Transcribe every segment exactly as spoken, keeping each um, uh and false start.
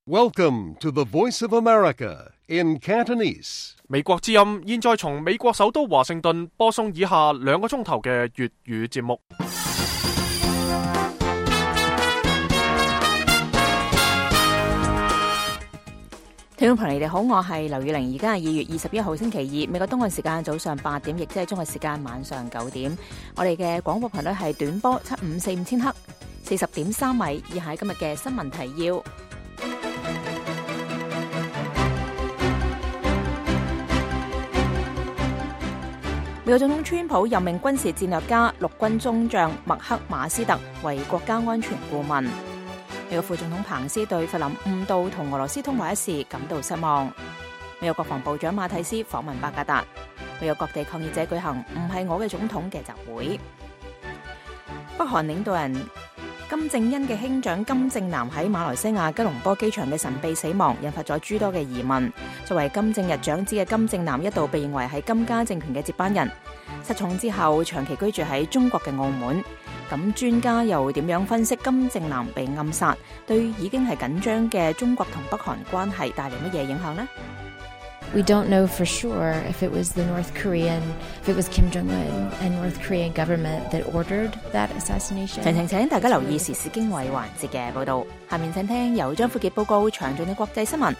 Welcome to the Voice of America in Cantonese. 美國之音現在從美國首都華盛頓播送以下兩個鐘頭嘅粵語節目。 聽眾朋友，你哋好，我係劉宇玲，而家係二月二十一號星期二，美國東岸時間早上八點，亦即係中國時間晚上九點。我哋嘅廣播頻率係短波七五四五千赫，四十點三米。以下係今日嘅新聞提要。美國總統川普任命軍事戰略家陸軍中將麥克馬斯特為國家安全顧問。美國副總統彭斯對弗林誤導同俄羅斯通話一事感到失望。美國國防部長馬蒂斯訪問巴格達。美國各地抗議者舉行唔係我嘅總統嘅集會。北韓領導人金正恩嘅兄長金正男喺馬來西亞吉隆坡機場嘅神秘死亡，引發咗諸多嘅疑問。作為金正日長子嘅金正男一度被認為係金家政權嘅接班人，失寵之後長期居住喺中國嘅澳門。咁專家又點樣分析金正男被暗殺對已經係緊張嘅中國同北韓關係帶嚟乜嘢影響呢？ We don't know for sure if it was the North Korean, if it was Kim Jong-un and North Korean government that ordered that assassination. 詳情請大家留意時事經緯環節嘅報導。下面請聽由張富傑報告詳盡嘅國際新聞。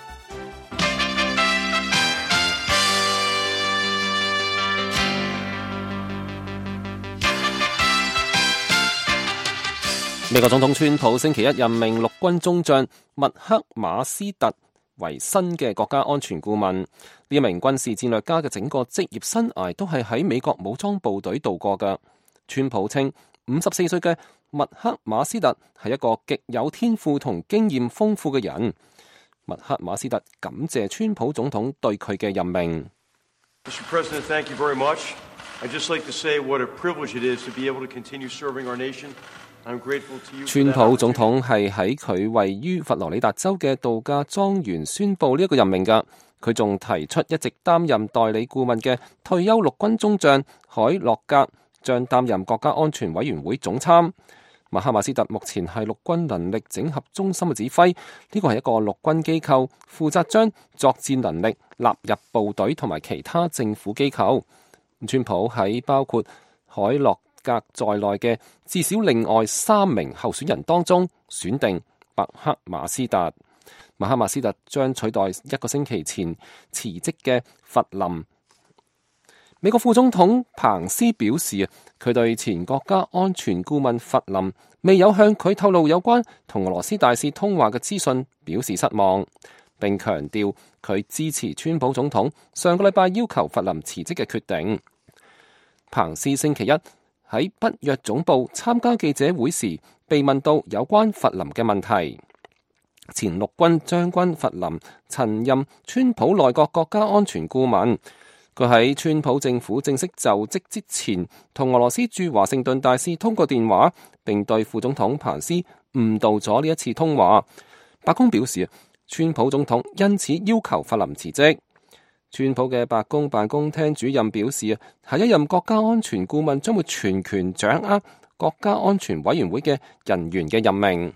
美國總統川普星期一任命陸軍中將麥克馬斯特為新嘅國家安全顧問。呢一名軍事戰略家嘅整個職業生涯都係喺美國武裝部隊度過嘅。川普稱五十四歲嘅麥克馬斯特係一個極有天賦同經驗豐富嘅人。麥克馬斯特感謝川普總統對佢嘅任命。 Mister President, thank you very much. I'd just like to say what a privilege it is to be able to continue serving our nation. 川普總統係喺佢位於佛羅里達州嘅度假莊園宣布呢一個任命㗎。佢仲提出一直擔任代理顧問嘅退休陸軍中將海洛格將擔任國家安全委員會總參。麥克馬斯特目前係陸軍能力整合中心嘅指揮，呢個係一個陸軍機構，負責將作戰能力納入部隊同埋其他政府機構。川普喺包括海洛格在內嘅至少另外三名候選人當中選定麥克馬斯特。麥克馬斯特將取代一個星期前辭職嘅弗林。美國副總統彭斯表示，佢對前國家安全顧問弗林未有向佢透露有關同俄羅斯大使通話嘅資訊表示失望，並強調佢支持川普總統上個禮拜要求弗林辭職嘅決定。彭斯星期一喺北約總部參加記者會時，被問到有關弗林嘅問題。前陸軍將軍弗林曾任川普內閣國家安全顧問，佢喺川普政府正式就職之前，同俄羅斯駐華盛頓大使通過電話，並對副總統彭斯誤導咗呢一次通話。白宮表示，川普總統因此要求弗林辭職。川普嘅白宮辦公廳主任表示，下一任國家安全顧問將會全權掌握國家安全委員會嘅人員嘅任命。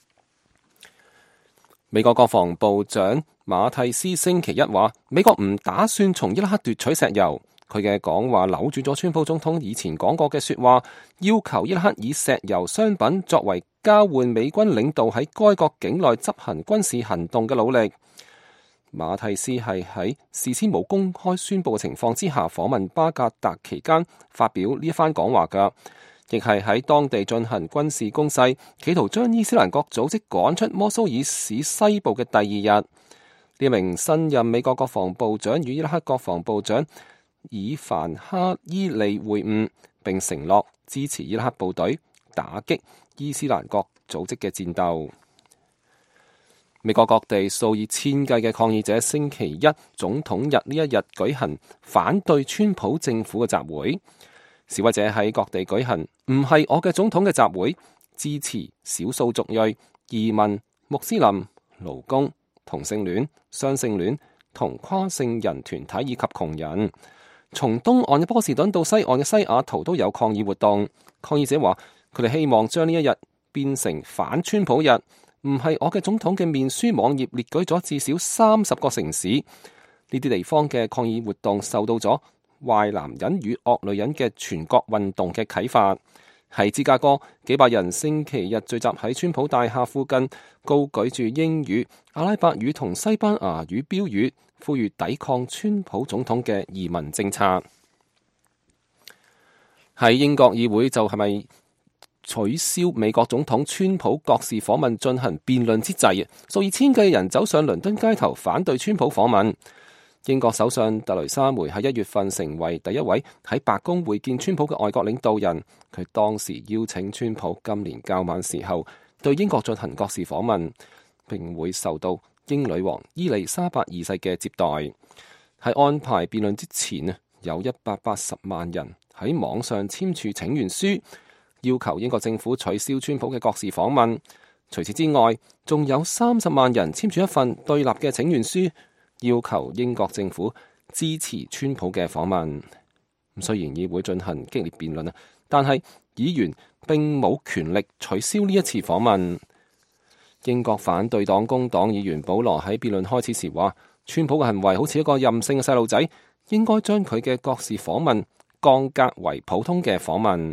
美國國防部長馬蒂斯星期一話，美國唔打算從伊拉克奪取石油。佢嘅講話扭轉咗川普總統以前講過嘅說話，要求伊拉克以石油商品作為交換美軍領導喺該國境內執行軍事行動嘅努力。馬蒂斯係喺事先冇公開宣佈嘅情況之下訪問巴格達期間發表呢一番講話㗎，亦係喺當地進行軍事攻勢，企圖將伊斯蘭國組織趕出摩蘇爾市西部嘅第二日。呢名新任美國國防部長與伊拉克國防部長以凡哈伊利會晤，並承諾支持伊拉克部隊打擊伊斯蘭國組織嘅戰鬥。美國各地數以千計嘅抗議者星期一總統日呢一日舉行反對川普政府嘅集會，示威者喺各地舉行唔係我嘅總統嘅集會，支持少數族裔、移民、穆斯林、勞工、同性戀、雙性戀同跨性人團體以及窮人。從東岸嘅波士頓到西岸嘅西雅圖都有抗議活動。抗議者話佢哋希望將呢一日變成反川普日， 唔係我嘅總統嘅面書網頁列舉咗至少三十個城市，呢啲地方嘅抗議活動受到咗壞男人與惡女人嘅全國運動嘅啟發。喺芝加哥，幾百人星期日聚集喺川普大廈附近，高舉住英語、阿拉伯語同西班牙語標語，呼籲抵抗川普總統嘅移民政策。喺英國議會就係咪取消美國總統川普國事訪問進行辯論之際，數以千計人走上倫敦街頭反對川普訪問。英國首相特蕾莎梅喺一月份成為第一位喺白宮會見川普嘅外國領導人。佢當時邀請川普今年較晚時候對英國進行國事訪問，並會受到英女王伊麗莎白二世嘅接待。喺安排辯論之前，有一百八十萬人喺網上簽署請願書，要求英國政府取消川普嘅國事訪問。除此之外，仲有三十萬人簽署一份對立嘅請願書，要求英國政府支持川普嘅訪問。雖然議會進行激烈辯論，但係議員並冇權力取消呢一次訪問。英國反對黨工黨議員保羅喺辯論開始時話，川普嘅行為好似一個任性嘅細路仔，應該將佢嘅國事訪問降格為普通嘅訪問。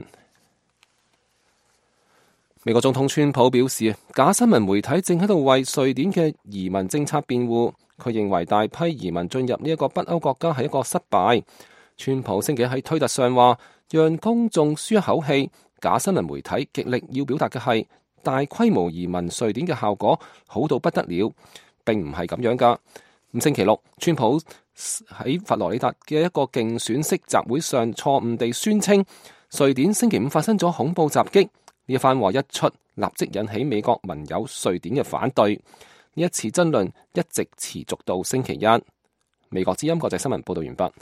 美國總統川普表示，假新聞媒體正喺度為瑞典嘅移民政策辯護。佢認為大批移民進入呢一個北歐國家係一個失敗。川普星期喺推特上話，讓公眾舒一口氣，假新聞媒體極力要表達嘅係大規模移民瑞典嘅效果好到不得了，並唔係咁樣噶。咁星期六，川普喺佛羅里達嘅一個競選式集會上錯誤地宣稱，瑞典星期五發生咗恐怖襲擊。呢一番話一出，立即引起美國盟友瑞典嘅反對。呢一次爭論一直持續到星期一。美國之音國際新聞報道完畢。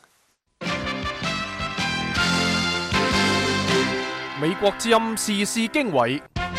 美國之音時事經緯，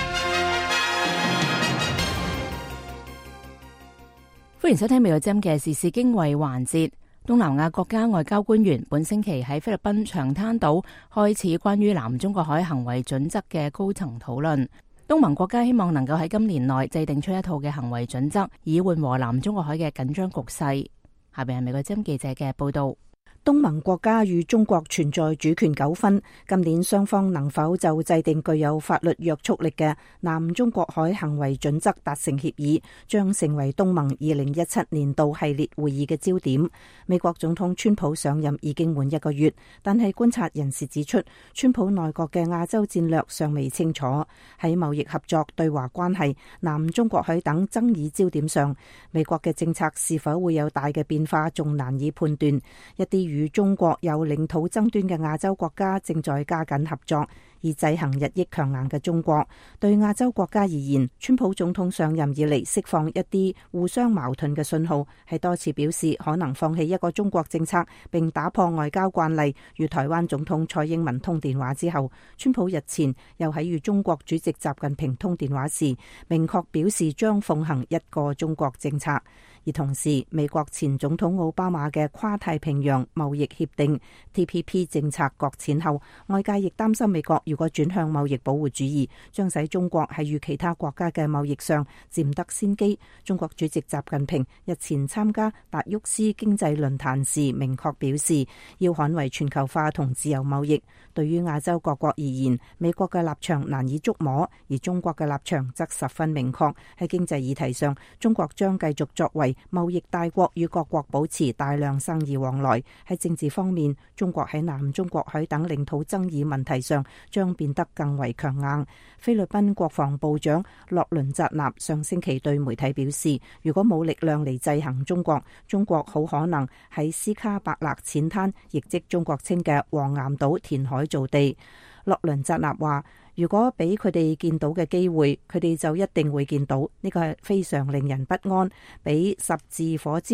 歡迎收聽美國之音嘅時事經緯環節。東南亞國家外交官員本星期喺菲律賓長灘島開始關於南中國海行為準則嘅高層討論。東盟國家希望能夠喺今年內制定出一套嘅行為準則，以緩和南中國海嘅緊張局勢。下邊係美國之音記者嘅報道。東盟國家與中國存在主權糾紛，今年雙方能否就制定具有法律約束力嘅南中國海行為準則達成協議，將成為東盟二零一七年度系列會議嘅焦點。美國總統川普上任已經滿一個月，但係觀察人士指出，川普內閣嘅亞洲戰略尚未清楚。喺貿易合作、對華關係、南中國海等爭議焦點上，美國嘅政策是否會有大嘅變化，仲難以判斷。一啲與中國有領土爭端嘅亞洲國家正在加緊合作，以制衡日益強硬嘅中國。對亞洲國家而言，川普總統上任以嚟釋放一啲互相矛盾嘅信號，係多次表示可能放棄一個中國政策，並打破外交慣例。與台灣總統蔡英文通電話之後，川普日前又喺與中國主席習近平通電話時，明確表示將奉行一個中國政策。而同時，美國前總統奧巴馬嘅跨太平洋貿易協定 T P P 政策擱淺後，外界亦擔心美國如果轉向貿易保護主義，將使中國喺與其他國家嘅貿易上佔得先機。中國主席習近平日前參加達沃斯經濟論壇時，明確表示要捍衛全球化同自由貿易。對於亞洲各國而言，美國嘅立場難以捉摸，而中國嘅立場則十分明確。喺經濟議題上，中國將繼續作為貿易大國與各國保持大量生意往來。喺政治方面，中國喺南中國海等領土爭議問題上將變得更為強硬。菲律賓國防部長洛倫扎納上星期對媒體表示，如果冇力量嚟制衡中國，中國好可能喺斯卡伯勒淺灘，亦即中國稱嘅黃岩島填海造地。洛倫扎納話，如果俾佢哋見到嘅機會，佢哋就一定會見到，呢個係非常令人不安，比十字火焦，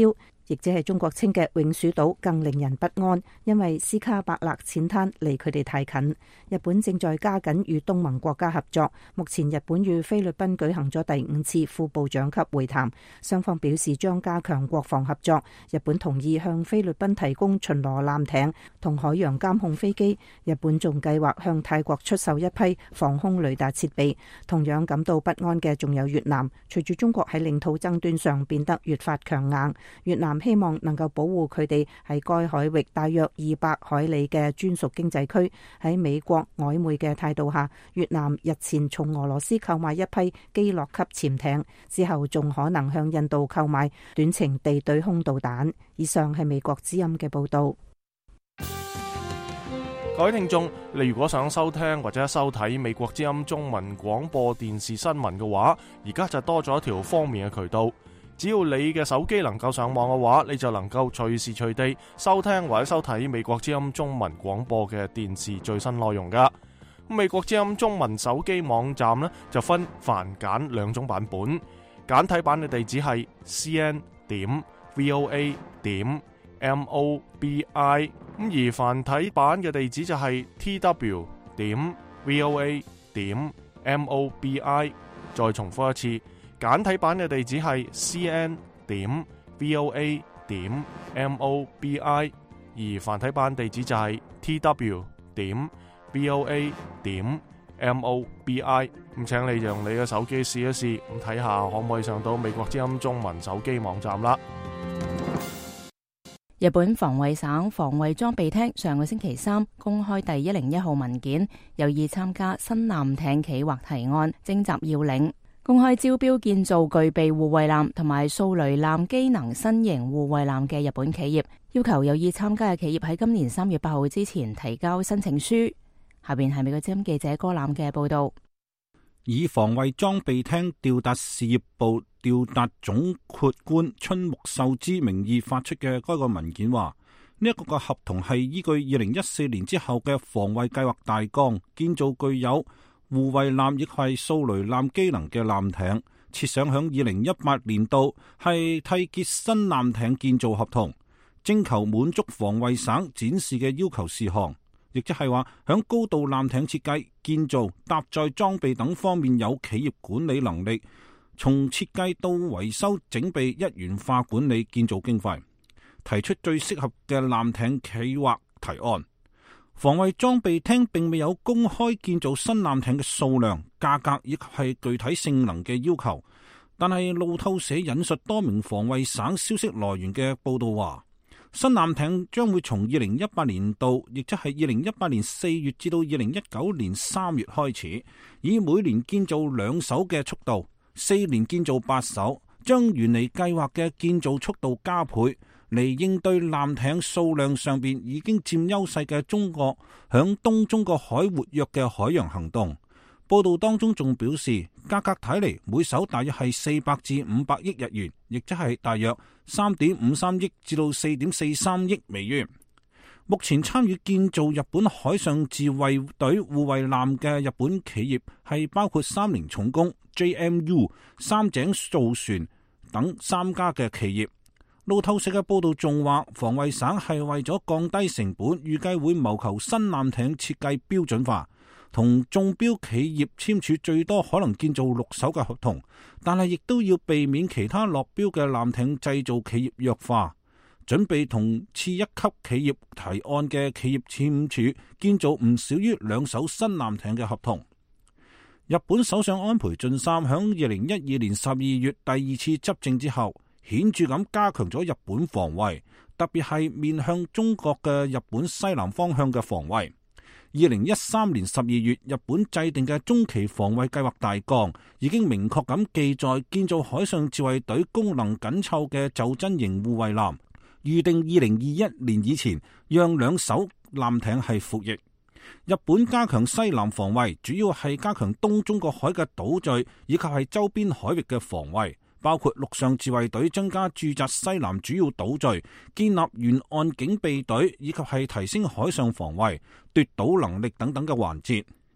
亦即係中國稱嘅永暑島更令人不安，因為斯卡伯勒淺灘離佢哋太近。日本正在加緊與東盟國家合作，目前日本與菲律賓舉行咗第五次副部長級會談，雙方表示將加強國防合作。日本同意向菲律賓提供巡邏艦艇同海洋監控飛機，日本仲計劃向泰國出售一批防空雷達設備。同樣感到不安嘅仲有越南，隨住中國喺領土爭端上變得越發強硬，越南希望能夠保護佢哋喺該海域大約二百海里嘅專屬經濟區。喺美國曖昧嘅態度下，越南日前從俄羅斯購買一批基洛級潛艇，之後仲可能向印度購買短程地對空導彈。以上係美國之音嘅報道。 各位聽眾，你如果想收聽或者收睇美國之音中文廣播電視新聞嘅話，而家就多咗一條方便嘅渠道。只要你嘅手機能夠上網嘅話，你就能夠隨時隨地收聽或者收睇美國之音中文廣播嘅電視最新內容噶。美國之音中文手機網站呢，就分繁簡兩種版本，簡體版嘅地址係 c n 點 v o a 點 m o b i， 咁而繁體版嘅地址就係 t w 點 v o a 點 m o b i。 再重複一次，簡體版嘅地址係 c n 點 v o a 點 m o b i， 而繁體版地址就係 t w 點 v o a 點 m o b i。 咁請你用你嘅手機試一試，咁睇下可唔可以上到美國之音中文手機網站啦。 日本防衛省防衛裝備廳上個星期三公開第一零一號文件，有意參加新艦艇企劃提案，徵集要領，公開招標建造具備護衛艦同埋掃雷艦機能新型護衛艦嘅日本企業，要求有意參加嘅企業喺今年三月八號之前提交申請書。下邊係美國之音記者柯攬嘅報道。 以防衛裝備廳調達事業部調達總括官春木秀之名義發出嘅該個文件話，呢一個個合同係依據二零一四年之後嘅防衛計劃大綱，建造具有護衛艦亦係掃雷艦機能嘅艦艇，設想響二零一八年度係締結新艦艇建造合同，徵求滿足防衛省展示嘅要求事項。亦即係話，響高度艦艇設計、建造、搭載裝備等方面有企業管理能力，從設計到維修整備一元化管理建造經費，提出最適合嘅艦艇企劃提案。防衛裝備廳並未有公開建造新艦艇嘅數量、價格以及係具體性能嘅要求，但係路透社引述多名防衛省消息來源嘅報道話，新艦艇將會從二零一八年度，亦即係二零一八年四月至到二零一九年三月開始，以每年建造兩艘嘅速度，四年建造八艘，將原嚟計劃嘅建造速度加倍，嚟應對艦艇數量上邊已經佔優勢嘅中國響東中國海活躍嘅海洋行動。報道當中仲表示，價格睇嚟每艘大約係四百至五百億日元，亦即係大約三點五三億至到四點四三億美元。目前參與建造日本海上自衛隊護衛艦嘅日本企業係包括三菱重工、J M U、三井造船等三家嘅企業。路透社嘅報道仲話，防衛省係為咗降低成本，預計會謀求新艦艇設計標準化，同中標企業簽署最多可能建造六艘嘅合同，但係亦都要避免其他落標嘅艦艇製造企業弱化，準備同次一級企業提案嘅企業簽署建造唔少於兩艘新艦艇嘅合同。日本首相安倍晉三響二零一二年十二月第二次執政之後，顯著咁加強咗日本防衛，特別係面向中國嘅日本西南方向嘅防衛。二零一三年十二月，日本制定嘅中期防衛計劃大綱已經明確咁記載建造海上自衛隊功能緊湊嘅袖珍型護衛艦，預定二零二一年以前讓兩艘艦艇係服役。日本加強西南防衛，主要係加強東中國海嘅島嶼以及係周邊海域嘅防衛，包括陸上自衛隊增加駐紮西南主要島嶼，建立沿岸警備隊，以及係提升海上防衛、奪島能力等等嘅環節。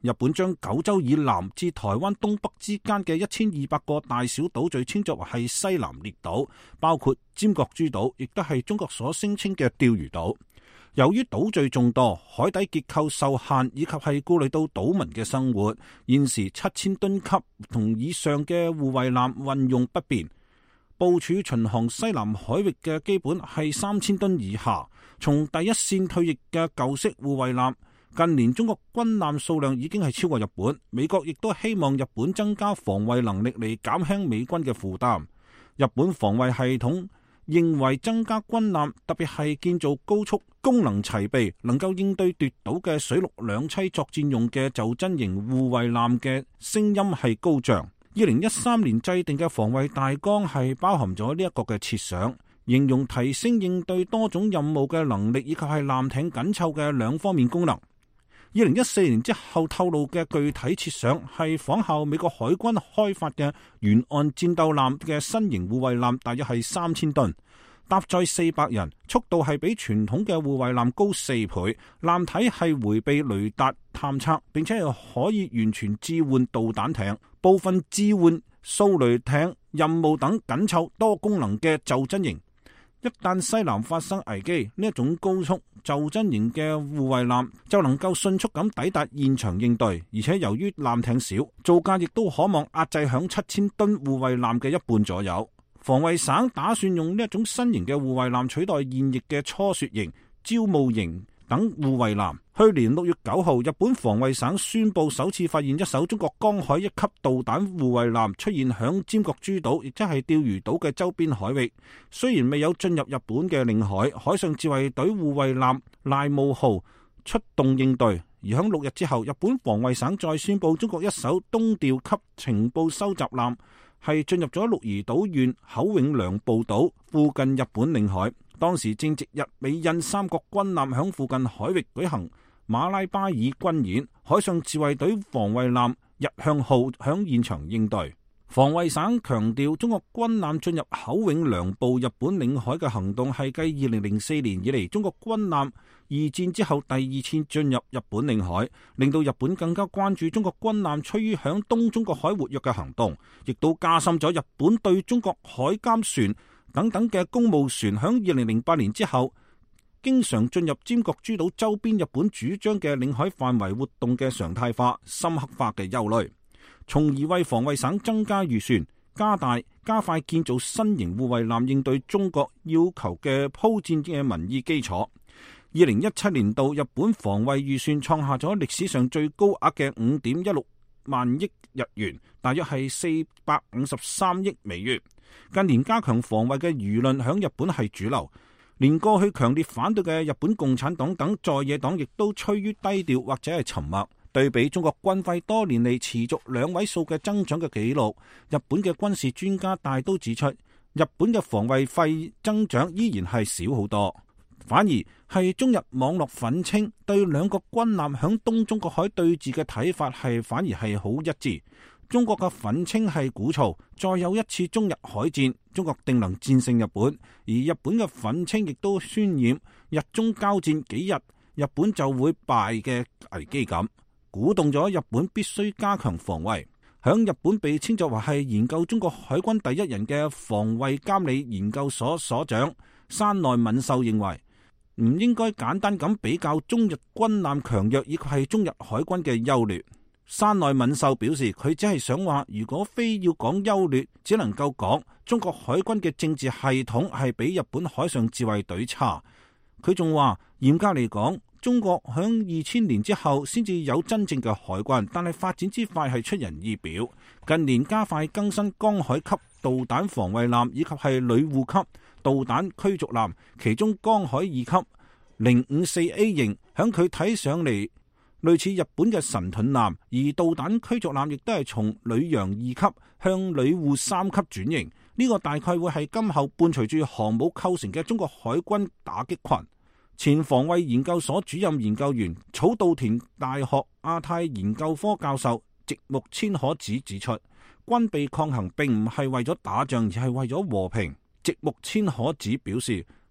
日本將九州以南至台灣東北之間嘅一千二百個大小島嶼稱作為係西南列島，包括尖閣諸島，亦都係中國所聲稱嘅釣魚島。由於島嶼眾多，海底結構受限，以及係顧慮到島民嘅生活，現時七千噸級同以上嘅護衛艦運用不便。部署巡航西南海域嘅基本係三千噸以下。從第一線退役嘅舊式護衛艦，近年中國軍艦數量已經係超過日本。美國亦都希望日本增加防衛能力嚟減輕美軍嘅負擔。日本防衛系統認為增加軍艦，特別係建造高速、功能齊備、能夠應對奪島嘅水陸兩棲作戰用嘅袖珍型護衛艦嘅聲音係高漲。二零一三年制定嘅防衛大綱係包含咗呢一個嘅設想，形容提升應對多種任務嘅能力，以及係艦艇緊湊嘅兩方面功能。二零一四年之後透露嘅具體設想係仿效美國海軍開發嘅沿岸戰鬥艦嘅新型護衛艦，大約係三千噸，搭載四百人，速度係比傳統嘅護衛艦高四倍，艦體係迴避雷達探測，並且係可以完全置換導彈艇，部分置換掃雷艇任務等緊湊多功能嘅袖珍型。一旦西南發生危機，呢一種高速袖珍型嘅護衛艦就能夠迅速咁抵達現場應對，而且由於艦艇少，造價亦都可望壓制響七千噸護衛艦嘅一半左右。防衛省打算用呢一種新型嘅護衛艦取代現役嘅初雪型、招募型等護衛艦。去年六月九號，日本防衛省宣布首次發現一艘中國江海一級導彈護衛艦出現響尖閣諸島，亦即係釣魚島嘅周邊海域。雖然未有進入日本嘅領海，海上自衛隊護衛艦瀨霧號出動應對。而響六日之後，日本防衛省再宣布中國一艘東調級情報收集艦係進入咗鹿兒島縣口永良部島附近日本領海。當時正值日美印三國軍艦響附近海域舉行馬拉巴爾軍演，海上自衛隊防衛艦日向號響現場應對。防衛省強調，中國軍艦進入口永良部日本領海嘅行動係繼二零零四年以嚟中國軍艦二戰之後第二次進入日本領海，令到日本更加關注中國軍艦趨於響東中國海活躍嘅行動，亦都加深咗日本對中國海監船等等嘅公務船響二零零八年之後經常進入尖閣諸島周邊日本主張嘅領海範圍活動嘅常態化、深刻化嘅憂慮，從而為防衛省增加預算，加大加快建造新型護衛艦應對中國要求嘅鋪墊嘅民意基礎。二零一七年度日本防衛預算創下咗歷史上最高額嘅五點一六萬億日元，大約係四百五十三億美元。近年加強防衛嘅輿論響日本係主流，連過去強烈反對嘅日本共產黨等在野黨亦都趨於低調或者係沉默。對比中國軍費多年嚟持續兩位數嘅增長嘅紀錄，日本嘅軍事專家大都指出，日本嘅防衛費增長依然係少好多，反而係中日網絡憤青對兩個軍艦響東中國海對峙嘅睇法係反而係好一致。中國嘅憤青係鼓噪再有一次中日海戰，中國定能戰勝日本，而日本嘅憤青亦都渲染日中交戰幾日日本就會敗嘅危機感，鼓動咗日本必須加強防衛。響日本被稱作為係研究中國海軍第一人嘅防衛監理研究所所長山內敏秀認為，唔應該簡單咁比較中日軍艦強弱以及係中日海軍嘅優劣。山內敏秀表示，佢只係想話，如果非要講優劣，只能夠講中國海軍嘅政治系統係比日本海上自衛隊差。佢仲話，嚴格嚟講，中國響二千年之後先至有真正嘅海軍，但係發展之快係出人意表。近年加快更新江海級導彈防衛艦以及係女護級導彈驅逐艦，其中江海二級零五四 A 型響佢睇上嚟類似日本嘅神盾艦，而導彈驅逐艦亦都係從女洋二級向女護三級轉型。呢、這個大概會係今後伴隨住航母構成嘅中國海軍打擊群。前防衛研究所主任研究員、草稻田大學亞太研究科教授植木千可子指出，軍備抗衡並唔係為咗打仗，而係為咗和平。植木千可子表示，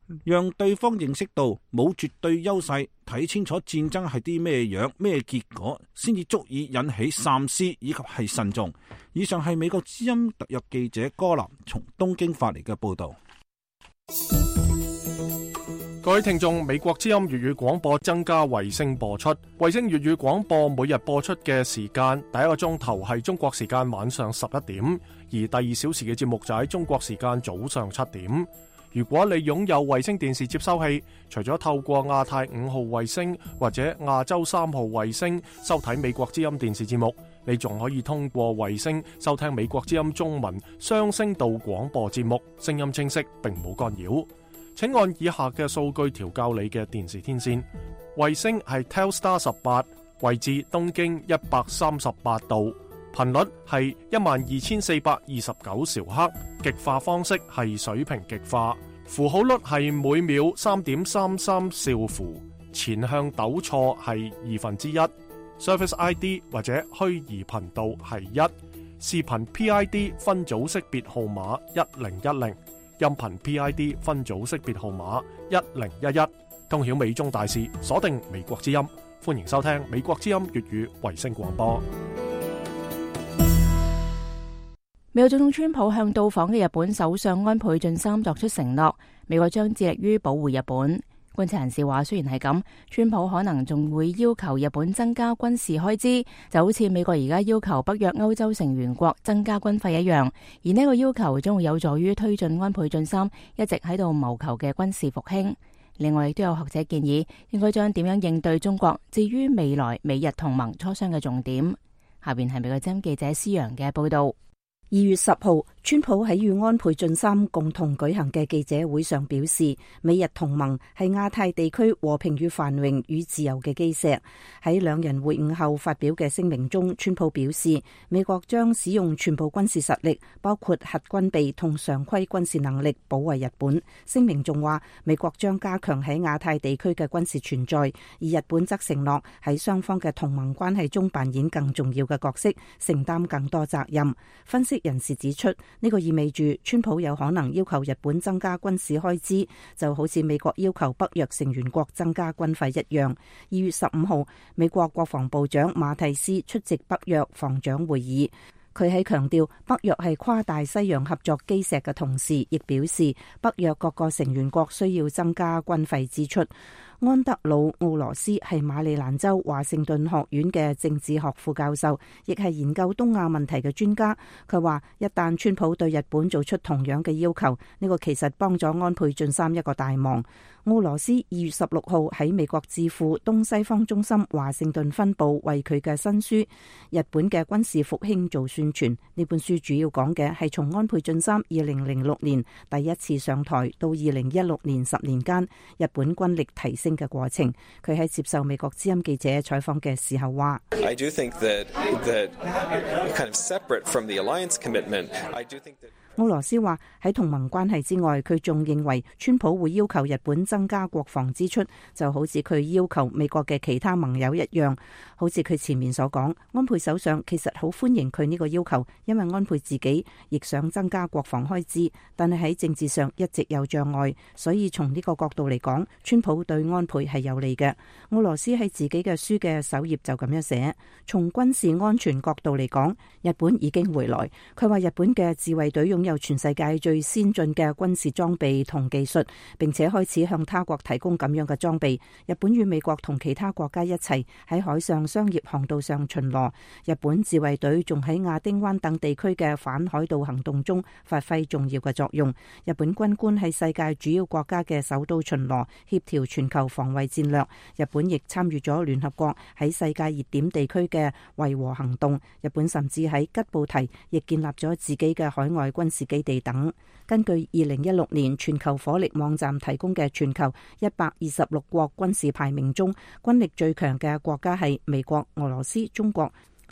讓對方認識到冇絕對優勢，睇清楚戰爭係啲咩樣、咩結果，先至足以引起三思以及係慎重。以上係美國之音特約記者柯南從東京發嚟嘅報道。 各位聽眾，美國之音粵語廣播增加衛星播出，衛星粵語廣播每日播出嘅時間，第一個鐘頭係中國時間晚上十一點，而第二小時嘅節目就喺中國時間早上七點。如果你擁有衛星電視接收器，除咗透過亞太五號衛星或者亞洲三號衛星收睇美國之音電視節目，你仲可以通過衛星收聽美國之音中文雙聲道廣播節目，聲音清晰並冇干擾。請按以下嘅數據調校你嘅電視天線。衛星係 Telstar 十八，位置東經一百三十八度，頻率係一萬二千四百二十九兆赫，極化方式係水平極化，符號率係每秒三點三三兆符，前向抖錯係二分之一，Service I D 或者虛擬頻道係一，視頻 P I D 分組識別號碼一零一零，音頻 P I D 分組識別號碼一零一一，通曉美中大事，鎖定美國之音，歡迎收聽美國之音粵語衛星廣播。 美國總統川普向到訪嘅日本首相安倍晉三作出承諾，美國將致力於保護日本。觀察人士話，雖然係咁，川普可能仲會要求日本增加軍事開支，就好似美國而家要求北約歐洲成員國增加軍費一樣。而呢個要求將會有助於推進安倍晉三一直喺度謀求嘅軍事復興。另外，亦都有學者建議，應該將點樣應對中國置於未來美日同盟磋商嘅重點。下邊係美國之音記者施陽嘅報道。 二月十號，川普喺與安倍晉三共同舉行嘅記者會上表示，美日同盟係亞太地區和平與繁榮與自由嘅基石。喺兩人會晤後發表嘅聲明中，川普表示，美國將使用全部軍事實力，包括核軍備同常規軍事能力，保衛日本。聲明仲話，美國將加強喺亞太地區嘅軍事存在，而日本則承諾喺雙方嘅同盟關係中扮演更重要嘅角色，承擔更多責任。分析人士指出，呢個意味住川普有可能要求日本增加軍事開支，就好似美國要求北約成員國增加軍費一樣。二月十五號，美國國防部長馬蒂斯出席北約防長會議，佢喺強調北約係跨大西洋合作基石嘅同時，亦表示北約各個成員國需要增加軍費支出。安德魯奧羅斯係馬里蘭州華盛頓學院嘅政治學副教授，亦係研究東亞問題嘅專家。佢話，一旦川普對日本做出同樣嘅要求，呢個其實幫咗安倍晉三一個大忙。奧羅斯二月十六號喺美國智庫東西方中心華盛頓分部為佢嘅新書《日本嘅軍事復興》做宣傳。呢本書主要講嘅係從安倍晉三二零零六年第一次上台到二零一六年十年間日本軍力提升嘅過程。佢喺接受美國之音記者採訪嘅時候話： I do think that, that kind of separate from the alliance commitment, I do think that 奧羅斯話喺同盟關係之外，佢仲認為川普會要求日本增加國防支出，就好似佢要求美國嘅其他盟友一樣。好似佢前面所講，安倍首相其實好歡迎佢呢個要求，因為安倍自己亦想增加國防開支，但係喺政治上一直有障礙，所以從呢個角度嚟講，川普對安倍係有利嘅。奧羅斯喺自己嘅書嘅首頁就咁樣寫：從軍事安全角度嚟講，日本已經回來。佢話日本嘅自衛隊用有全世界最先進嘅軍事裝備同技術，並且開始向他國提供咁樣嘅裝備。日本與美國同其他國家一齊喺海上商業航道上巡邏。日本自衛隊仲喺亞丁灣等地區嘅反海盜行動中發揮重要嘅作用。日本軍官喺世界主要國家嘅首都巡邏，協調全球防衛戰略。日本亦參與咗聯合國喺世界熱點地區嘅維和行動。日本甚至喺吉布提亦建立咗自己嘅海外軍事基地等。根據二零一六年全球火力網站提供嘅全球一百二十六國軍事排名中，軍力最強嘅國家係美國、俄羅斯、中國、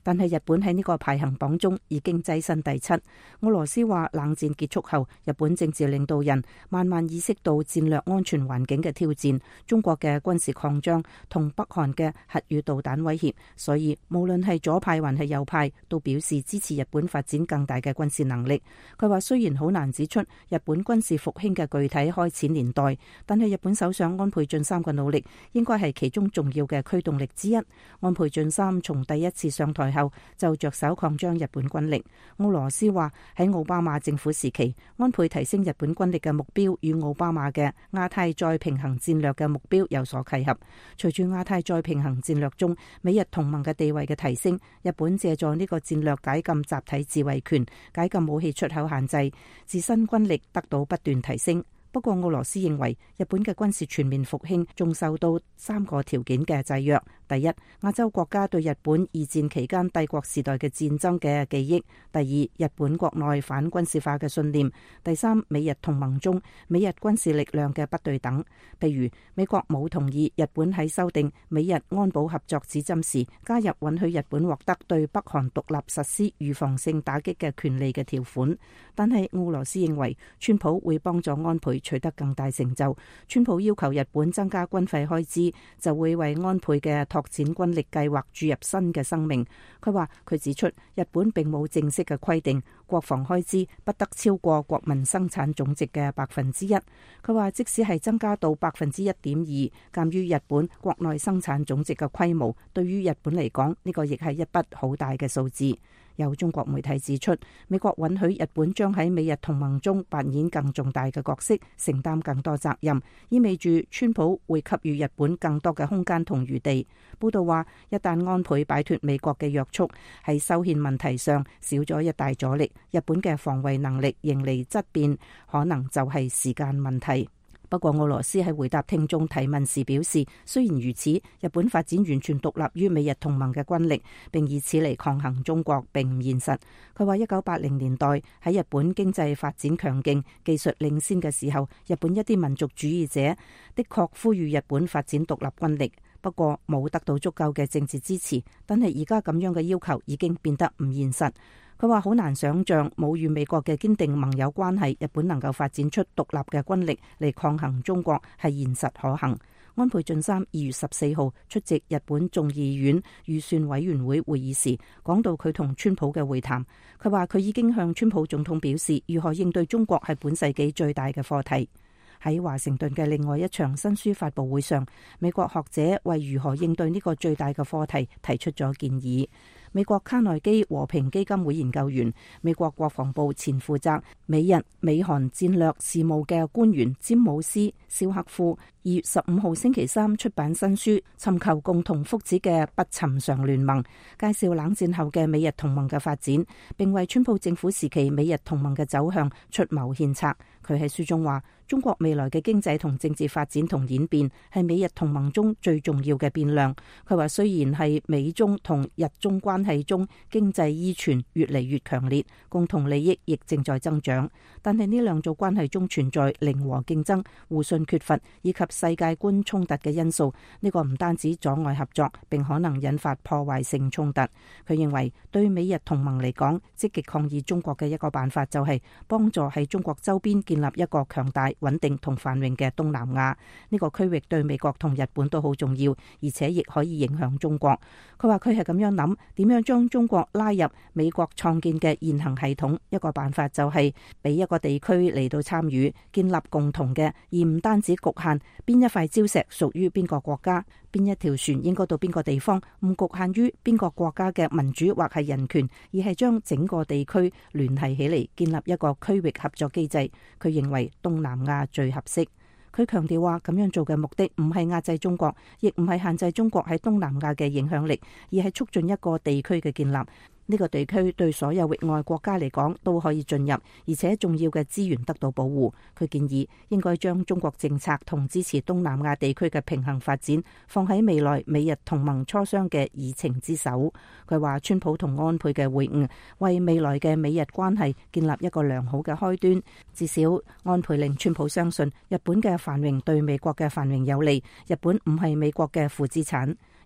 但係日本喺呢個排行榜中已經躋身第七。俄羅斯話冷戰結束後，日本政治領導人慢慢意識到戰略安全環境嘅挑戰，中國嘅軍事擴張同北韓嘅核與導彈威脅，所以無論係左派還係右派都表示支持日本發展更大嘅軍事能力。佢話雖然好難指出日本軍事復興嘅具體開始年代，但係日本首相安倍晉三嘅努力應該係其中重要嘅驅動力之一。安倍晉三從第一次上台後就着手擴張日本軍力。俄羅斯話喺奧巴馬政府時期，安倍提升日本軍力嘅目標與奧巴馬嘅亞太再平衡戰略嘅目標有所契合。隨住亞太再平衡戰略中美日同盟嘅地位嘅提升，日本借助呢個戰略解禁集體自衛權，解禁武器出口限制，自身軍力得到不斷提升。不過俄羅斯認為日本嘅軍事全面復興仲受到三個條件嘅制約。第一，亞洲國家對日本二戰期間帝國時代嘅戰爭嘅記憶；第二，日本國內反軍事化嘅信念；第三，美日同盟中美日軍事力量嘅不對等。譬如美國冇同意日本喺修訂美日安保合作指針時加入允許日本獲得對北韓獨立實施預防性打擊嘅權利嘅條款。但係俄羅斯認為川普會幫助安倍取得更大成就。川普要求日本增加軍費開支，就會為安倍嘅拓展軍力計劃注入新嘅生命。佢話佢指出，日本並冇正式嘅規定國防開支不得超過國民生產總值嘅百分之一。佢話即使係增加到百分之一點二，鑒於日本國內生產總值嘅規模，對於日本嚟講呢個亦係一筆好大嘅數字。有中國媒體指出，美國允許日本將喺美日同盟中扮演更重大嘅角色，承擔更多責任，意味住川普會給予日本更多嘅空間同餘地。報道話，一旦安倍擺脫美國嘅約束，喺修憲問題上少咗一大阻力，日本嘅防衛能力迎嚟質變，可能就係時間問題。不過俄羅斯喺回答聽眾提問時表示，雖然如此，日本發展完全獨立於美日同盟嘅軍力，並以此嚟抗衡中國並唔現實。佢話一九八零年代喺日本經濟發展強勁、技術領先嘅時候，日本一啲民族主義者的確呼籲日本發展獨立軍力，不過冇得到足夠嘅政治支持。但係而家咁樣嘅要求已經變得唔現實。佢話好難想像冇與美國嘅堅定盟友關係，日本能夠發展出獨立嘅軍力嚟抗衡中國係現實可行。安倍晉三二月十四號出席日本眾議院預算委員會會議時，講到佢同川普嘅會談。佢話佢已經向川普總統表示，如何應對中國係本世紀最大嘅課題。喺華盛頓嘅另外一場新書發佈會上，美國學者為如何應對呢個最大嘅課題提出咗建議。美國卡內基和平基金會研究員、美國國防部前負責美日美韓戰略事務嘅官員詹姆斯·肖克夫二月十五號星期三出版新書《尋求共同福祉嘅不尋常聯盟》，介紹冷戰後嘅美日同盟嘅發展，並為川普政府時期美日同盟嘅走向出謀獻策。佢喺書中話，中國未來嘅經濟同政治發展同演變係美日同盟中最重要嘅變量。佢話雖然係美中同日中關係中經濟依存越嚟越強烈，共同利益亦正在增長，但係呢兩組關係中存在零和競爭、互信缺乏以及世界觀衝突嘅因素。呢個唔單止阻礙合作，並可能引發破壞性衝突。佢認為對美日同盟嚟講，積極抗議中國嘅一個辦法就係幫助喺中國周邊建立一個強大、穩定同繁榮嘅東南亞。呢個區域對美國同日本都好重要，而且亦可以影響中國。佢話佢係咁樣諗，點樣將中國拉入美國創建嘅現行系統。一個辦法就係俾一個地區嚟到參與，建立共同嘅，而唔單止局限邊一塊礁石屬於邊個國家，邊一條船應該到邊個地方，唔局限於邊個國家嘅民主或係人權，而係將整個地區聯繫起嚟，建立一個區域合作機制。佢認為東南亞最合適。佢強調話，咁樣做嘅目的唔係壓制中國，亦唔係限制中國喺東南亞嘅影響力，而係促進一個地區嘅建立。呢個地區對所有域外國家嚟講都可以進入，而且重要嘅資源得到保護。佢建議應該將中國政策同支持東南亞地區嘅平衡發展放喺未來美日同盟磋商嘅議程之首。佢話川普同安倍嘅會晤為未來嘅美日關係建立一個良好嘅開端。至少安倍令川普相信日本嘅繁榮對美國嘅繁榮有利，日本唔係美國嘅負資產。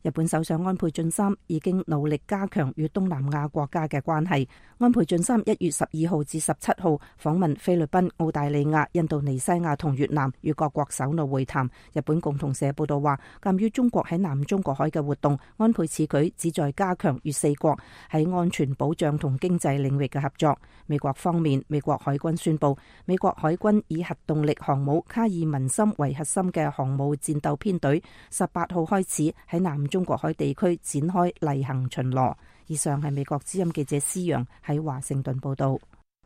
日本首相安倍晉三已經努力加強與東南亞國家嘅關係。安倍晉三一月十二號至十七號訪問菲律賓、澳大利亞、印度尼西亞同越南，與各國首腦會談。日本共同社報道話，鑒於中國喺南中國海嘅活動，安倍此舉旨在加強與四國喺安全保障同經濟領域嘅合作。美國方面，美國海軍宣布，美國海軍以核動力航母卡爾文森為核心嘅航母戰鬥編隊，十八號開始喺南中國海地區展開例行巡邏。以上係美國之音記者施陽喺華盛頓報道。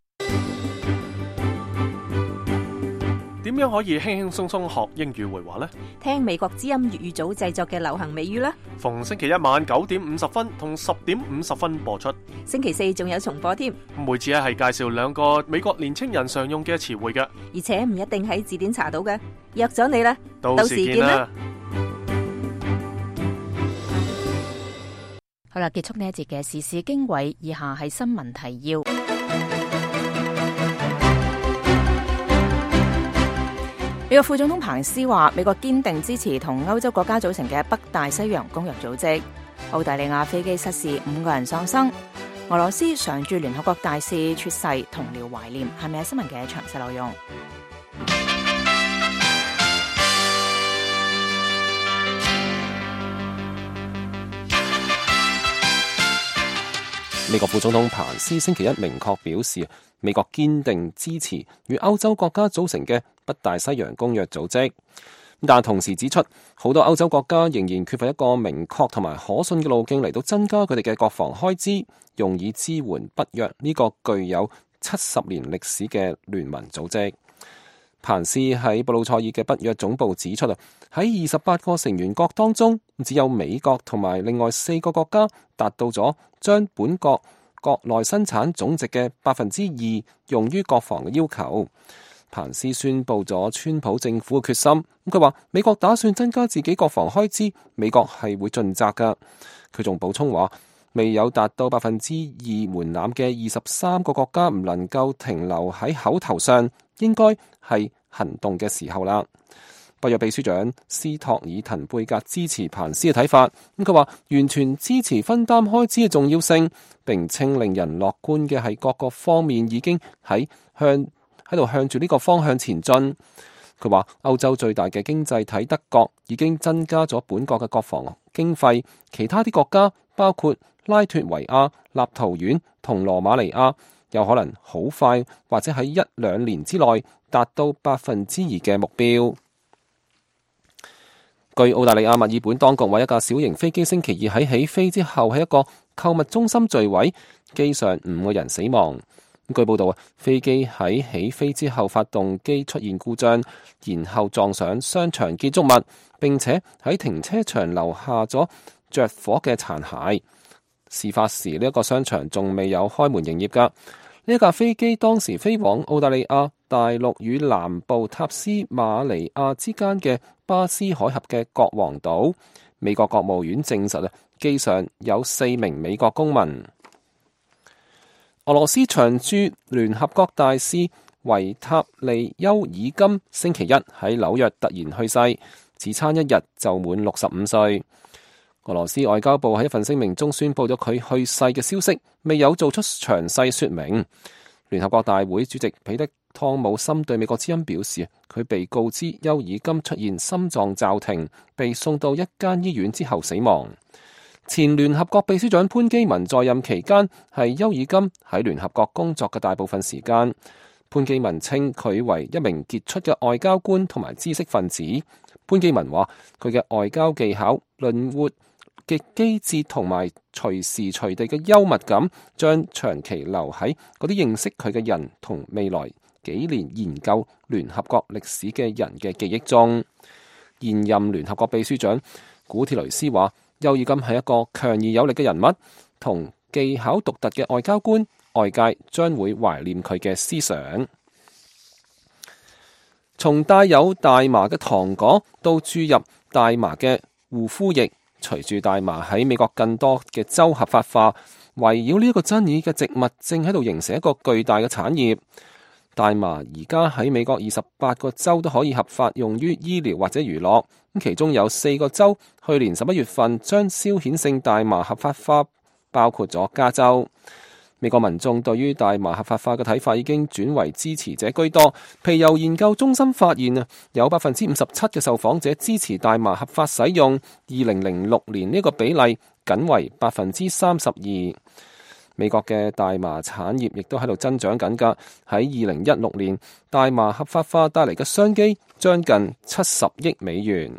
點樣可以輕輕鬆鬆學英語會話呢？ 聽美國之音粵語組製作嘅流行美語啦。 逢星期一晚九點五十分同十點五十分播出。 星期四仲有重播添。 每次係介紹兩個美國年青人常用嘅詞彙嘅， 而且唔一定喺字典查到嘅。約咗你啦， 到時見啦。 好啦，結束呢一節嘅時事經緯，以下係新聞提要。美國副總統彭斯話，美國堅定支持同歐洲國家組成嘅北大西洋公約組織。澳大利亞飛機失事，五個人喪生。俄羅斯常駐聯合國大使猝逝，同僚懷念。係咪係新聞嘅詳細內容？ 美國副總統彭斯星期一明確表示，美國堅定支持與歐洲國家組成嘅北大西洋公約組織，但同時指出，好多歐洲國家仍然缺乏一個明確同埋可信嘅路徑嚟到增加佢哋嘅國防開支，用以支援北約呢個具有七十年歷史嘅聯盟組織。彭斯喺布魯塞爾嘅北約總部指出啊，喺二十八個成員國當中，只有美國同埋另外四個國家達到咗將本國國內生產總值嘅百分之二用於國防嘅要求。彭斯宣布咗川普政府嘅決心，佢話美國打算增加自己國防開支，美國係會盡責噶。佢仲補充話，未有達到百分之二門檻嘅二十三個國家唔能夠停留喺口頭上，應該係行動嘅時候啦。北約秘書長斯托爾滕貝格支持彭斯嘅睇法，咁佢話完全支持分擔開支嘅重要性，並稱令人樂觀嘅係各個方面已經喺向喺度向住呢個方向前進。佢話歐洲最大嘅經濟體德國已經增加咗本國嘅國防經費，其他啲國家包括拉脫維亞、立陶宛同羅馬尼亞有可能好快或者喺一兩年之內達到百分之二嘅目標。據澳大利亞墨爾本當局話，一架小型飛機星期二喺起飛之後喺一個購物中心墜毀，機上五個人死亡。據報道啊，飛機喺起飛之後發動機出現故障，然後撞上商場建築物，並且喺停車場留下咗着火嘅殘骸。事發時呢一個商場仲未有開門營業噶。呢一架飛機當時飛往澳大利亞大陸與南部塔斯馬尼亞之間嘅巴斯海峽嘅國王島。美國國務院證實啊，機上有四名美國公民。俄羅斯常駐聯合國大使維塔利丘爾金星期一喺紐約突然去世，只差一日就滿六十五歲。俄羅斯外交部喺一份聲明中宣布咗佢去世嘅消息，未有做出詳細說明。聯合國大會主席彼得湯姆森對美國之音表示，佢被告知丘爾金出現心臟驟停，被送到一間醫院之後死亡。前聯合國秘書長潘基文在任期間係丘爾金喺聯合國工作嘅大部分時間。潘基文稱佢為一名傑出嘅外交官同埋知識分子。潘基文話佢嘅外交技巧、靈活嘅機智同埋隨時隨地嘅幽默感，將長期留喺嗰啲認識佢嘅人同未來幾年研究聯合國歷史嘅人嘅記憶中。現任聯合國秘書長古鐵雷斯話，丘爾金係一個強而有力嘅人物，同技巧獨特嘅外交官，外界將會懷念佢嘅思想。從帶有大麻嘅糖果到注入大麻嘅護膚液，隨住大麻喺美國更多嘅州合法化，圍繞呢一個爭議嘅植物正喺度形成一個巨大嘅產業。 大麻而家喺美國二十八個州都可以合法用於醫療或者娛樂，咁其中有四個州去年十一月份將消遣性大麻合法化，包括咗加州。美國民眾對於大麻合法化嘅睇法已經轉為支持者居多。皮尤研究中心發現啊，有百分之五十七嘅受訪者支持大麻合法使用，二零零六年呢個比例僅為百分之三十二。美國嘅大麻產業亦都喺度增長緊㗎。喺二零一六年，大麻合法化帶嚟嘅商機將近七十億美元。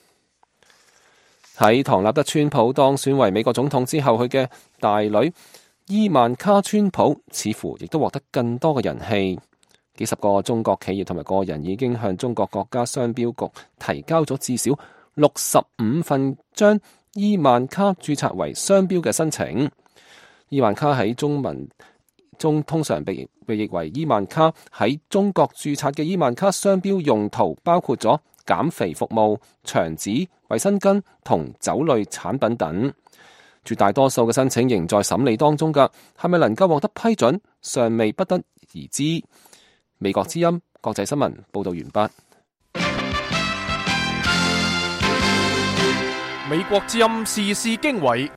喺唐納德川普當選為美國總統之後，佢嘅大女伊萬卡川普似乎亦都獲得更多嘅人氣。幾十個中國企業同埋個人已經向中國國家商標局提交咗至少六十五份將伊萬卡註冊為商標嘅申請。伊萬卡喺中文中通常被被譯為伊萬卡，喺中國註冊嘅伊萬卡商標用途包括咗減肥服務、牆紙、衛生巾同酒類產品等。絕大多數嘅申請仍在審理當中㗎，係咪能夠獲得批准，尚未不得而知。美國之音國際新聞報道完畢。 美國之音時事經緯，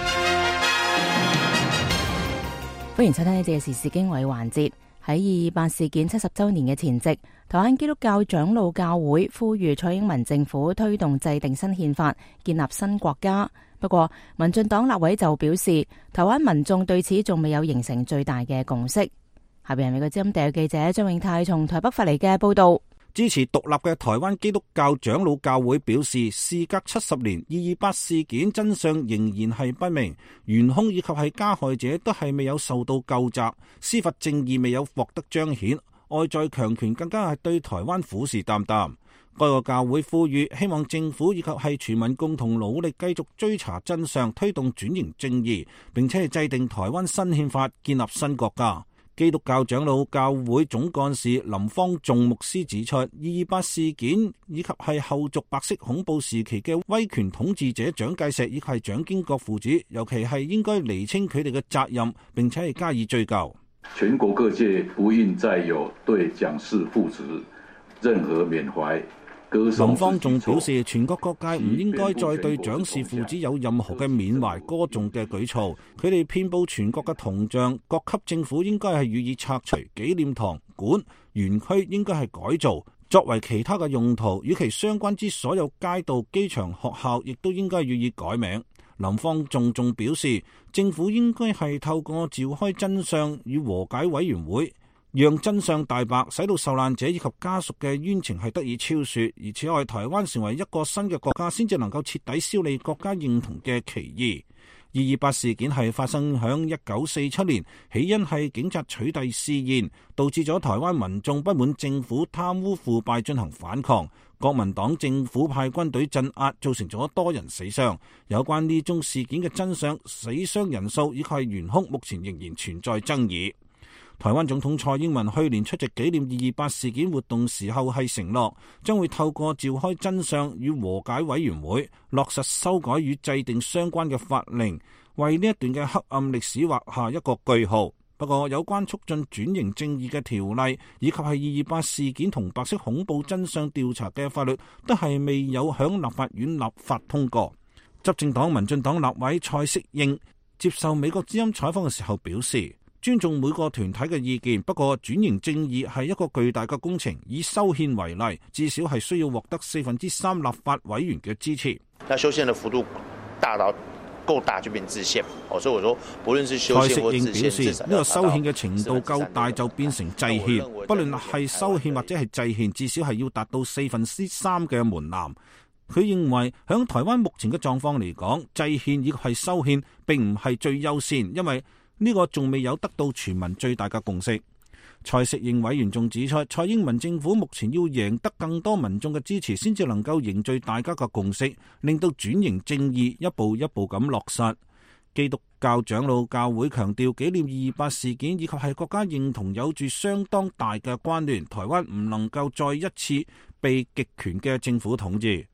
歡迎收聽呢節嘅時事經緯環節。喺二二八事件七十周年嘅前夕，台灣基督教長老教會呼籲蔡英文政府推動制定新憲法，建立新國家。不過，民進黨立委就表示，台灣民眾對此仲未有形成最大嘅共識。下邊係美國之音特約記者張永泰從台北發嚟嘅報道。 支持獨立嘅台灣基督教長老教會表示，事隔七十年，二二八事件真相仍然係不明，元兇以及係加害者都係未有受到究責，司法正義未有獲得彰顯，外在強權更加係對台灣虎視眈眈。該個教會呼籲，希望政府以及係全民共同努力，繼續追查真相，推動轉型正義，並且係制定台灣新憲法，建立新國家。基督教長老教會總幹事林方仲牧師指出，二二八事件以及係後續白色恐怖時期嘅威權統治者蔣介石以及係蔣經國父子，尤其係應該釐清佢哋嘅責任，並且係加以追究。 全國各界不應再有對蔣氏父子任何緬懷。 林方仲表示，全國各界唔應該再對蔣氏父子有任何嘅緬懷歌頌嘅舉措。佢哋遍佈全國嘅銅像，各級政府應該係予以拆除，紀念堂、館、園區應該係改造，作為其他嘅用途。與其相關之所有街道、機場、學校，亦都應該予以改名。林方仲仲表示，政府應該係透過召開真相與和解委員會，讓真相大白，使到受難者以及家屬嘅冤情係得以昭雪。而此外，台灣成為一個新嘅國家，先至能夠徹底消弭國家認同嘅歧義。二二八事件係發生響一九四七年，起因係警察取締試驗，導致咗台灣民眾不滿政府貪污腐敗進行反抗，國民黨政府派軍隊鎮壓，造成咗多人死傷。有關呢宗事件嘅真相、死傷人數以及係元兇，目前仍然存在爭議。台灣總統蔡英文去年出席紀念二二八事件活動時候係承諾，將會透過召開真相與和解委員會，落實修改與制定相關嘅法令，為呢一段嘅黑暗歷史畫下一個句號。不過，有關促進轉型正義嘅條例，以及係二二八事件同白色恐怖真相調查嘅法律，都係未有響立法院立法通過。執政黨民進黨立委蔡適應接受美國之音採訪嘅時候表示，尊重每個團體嘅意見，不過轉型正義係一個巨大嘅工程，以修憲為例，至少係需要獲得四分之三立法委員嘅支持。 那修憲嘅幅度大到夠大就變制憲，所以我說，不論是修憲或制憲， 蔡適應表示，呢個修憲嘅程度夠大就變成制憲，不論係修憲或者係制憲，至少係要達到四分之三嘅門檻。佢認為響台灣目前嘅狀況嚟講，制憲亦係修憲並唔係最優先，因為呢個仲未有得到全民最大嘅共識。蔡適應委員仲指出，蔡英文政府目前要贏得更多民眾嘅支持，先至能夠凝聚大家嘅共識，令到轉型正義一步一步咁落實。基督教長老教會強調，紀念二二八事件以及係國家認同有住相當大嘅關聯，台灣唔能夠再一次被極權嘅政府統治。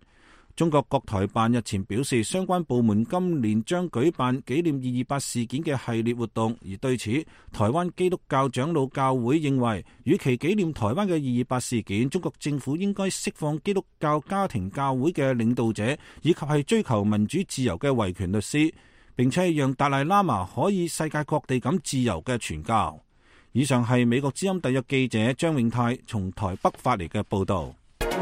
中國國台辦日前表示，相關部門今年將舉辦紀念二二八事件嘅系列活動，而對此，台灣基督教長老教會認為，與其紀念台灣嘅二二八事件，中國政府應該釋放基督教家庭教會嘅領導者，以及係追求民主自由嘅維權律師，並且讓達賴喇嘛可以世界各地咁自由嘅傳教。以上係美國之音特約記者張永泰從台北發嚟嘅報導。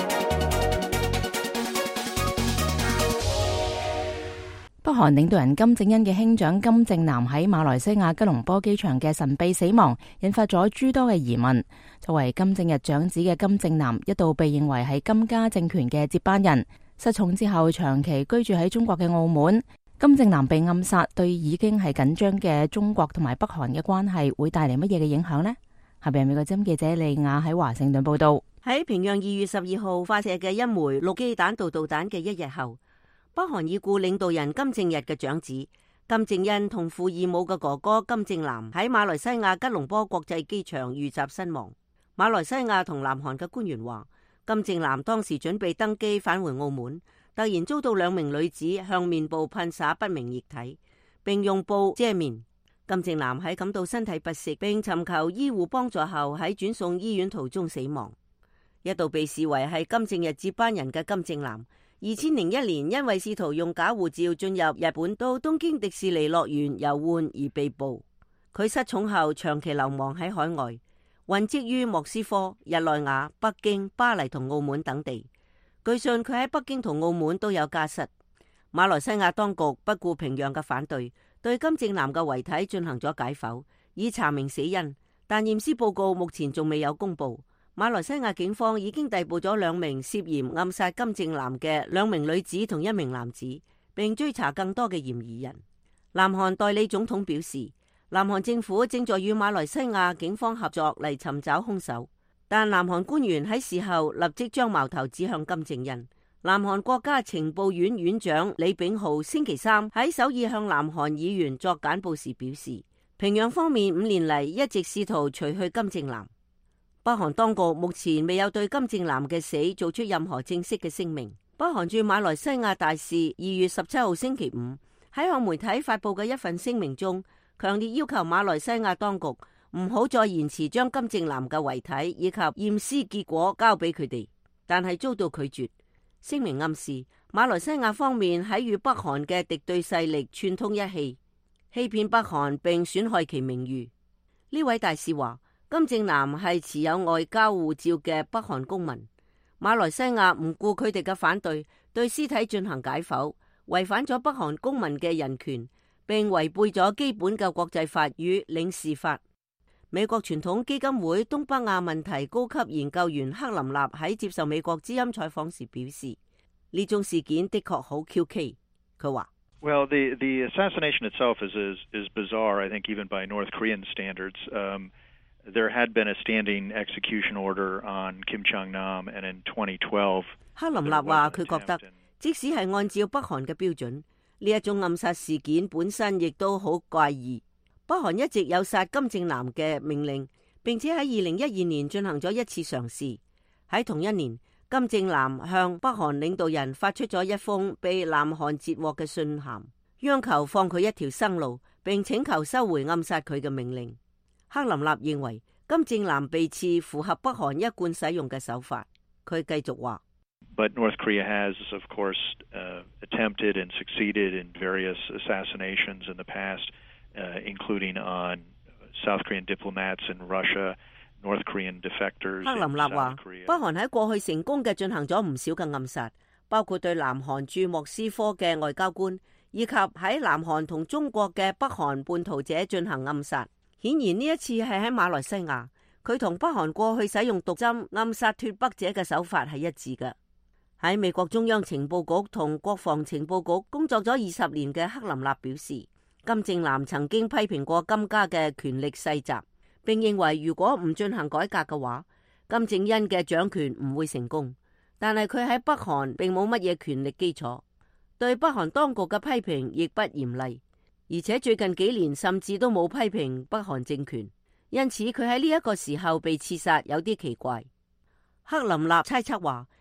北韓領導人金正恩嘅兄長金正男喺馬來西亞吉隆坡機場嘅神秘死亡，引發咗諸多嘅疑問。作為金正日長子嘅金正男，一度被認為係金家政權嘅接班人。失寵之後，長期居住喺中國嘅澳門，金正男被暗殺，對已經係緊張嘅中國同埋北韓嘅關係會帶嚟乜嘢嘅影響呢？下邊美國之音記者利亞喺華盛頓報道。 喺平壤二月十二號發射嘅一枚陸基彈道導彈嘅一日後，北韓已故領導人金正日嘅長子金正恩同父異母嘅哥哥金正男喺馬來西亞吉隆坡國際機場遇襲身亡。馬來西亞同南韓嘅官員話，金正男當時準備登機返回澳門，突然遭到兩名女子向面部噴灑不明液體，並用布遮面。金正男喺感到身體不適並尋求醫護幫助後，喺轉送醫院途中死亡。一度被視為係金正日接班人嘅金正男，二千零一年因為試圖用假護照進入日本到東京迪士尼樂園遊玩而被捕。佢失寵後長期流亡喺海外，混跡於莫斯科、日內瓦、北京、巴黎同澳門等地。據信佢喺北京同澳門都有家室。馬來西亞當局不顧平壤嘅反對，對金正男嘅遺體進行咗解剖，以查明死因，但驗屍報告目前仲未有公布。馬來西亞警方已經逮捕咗兩名涉嫌暗殺金正男嘅兩名女子同一名男子，並追查更多嘅嫌疑人。南韓代理總統表示，南韓政府正在與馬來西亞警方合作嚟尋找兇手，但南韓官員喺事後立即將矛頭指向金正恩。南韓國家情報院院長李炳浩星期三喺首爾向南韓議員作簡報時表示，平壤方面五年嚟一直試圖除去金正男。北韓當局目前未有對金正男嘅死做出任何正式嘅聲明。北韓駐馬來西亞大使二月十七號星期五喺向媒體發布嘅一份聲明中，強烈要求馬來西亞當局唔好再延遲將金正男嘅遺體以及驗屍結果交俾佢哋，但係遭到拒絕。聲明暗示馬來西亞方面喺與北韓嘅敵對勢力串通一氣，欺騙北韓並損害其名譽。呢位大使話，金正男係持有外交護照嘅北韓公民，馬來西亞唔顧佢哋嘅反對，對屍體進行解剖，違反咗北韓公民嘅人權，並違背咗基本嘅國際法與領事法。美國傳統基金會東北亞問題高級研究員克林納喺接受美國之音採訪時表示，呢種事件的確好蹊蹺。佢話 ：Well, the the assassination itself is is is bizarre. I think even by North Korean standards. Um, There had been a standing execution order on Kim Jong-nam, and in twenty twelve， 克林納話佢覺得，即使係按照北韓嘅標準，呢一種暗殺事件本身亦都好怪異。北韓一直有殺金正男嘅命令，並且喺二零一二年進行咗一次嘗試。喺同一年，金正男向北韓領導人發出咗一封被南韓截獲嘅信函，央求放佢一條生路，並請求收回暗殺佢嘅命令。克林納認為金正男被刺符合北韓一貫使用嘅手法。佢繼續話 But North Korea has, of course, uh, attempted and succeeded in various assassinations in the past, uh, including on South Korean diplomats in Russia, North Korean defectors in South Korea. 克林納話，北韓喺過去成功嘅進行咗唔少嘅暗殺，包括對南韓駐莫斯科嘅外交官，以及喺南韓同中國嘅北韓叛逃者進行暗殺。顯然呢一次係喺馬來西亞，佢同北韓過去使用毒針暗殺脫北者嘅手法係一致嘅。喺美國中央情報局同國防情報局工作咗二十年嘅克林納表示，金正男曾經批評過金家嘅權力世襲，並認為如果唔進行改革嘅話，金正恩嘅掌權唔會成功。但係佢喺北韓並冇乜嘢權力基礎，對北韓當局嘅批評亦不嚴厲。而且最近幾年甚至都冇批評北韓政權，因此佢喺呢一個時候被刺殺有啲奇怪。克林納猜測話，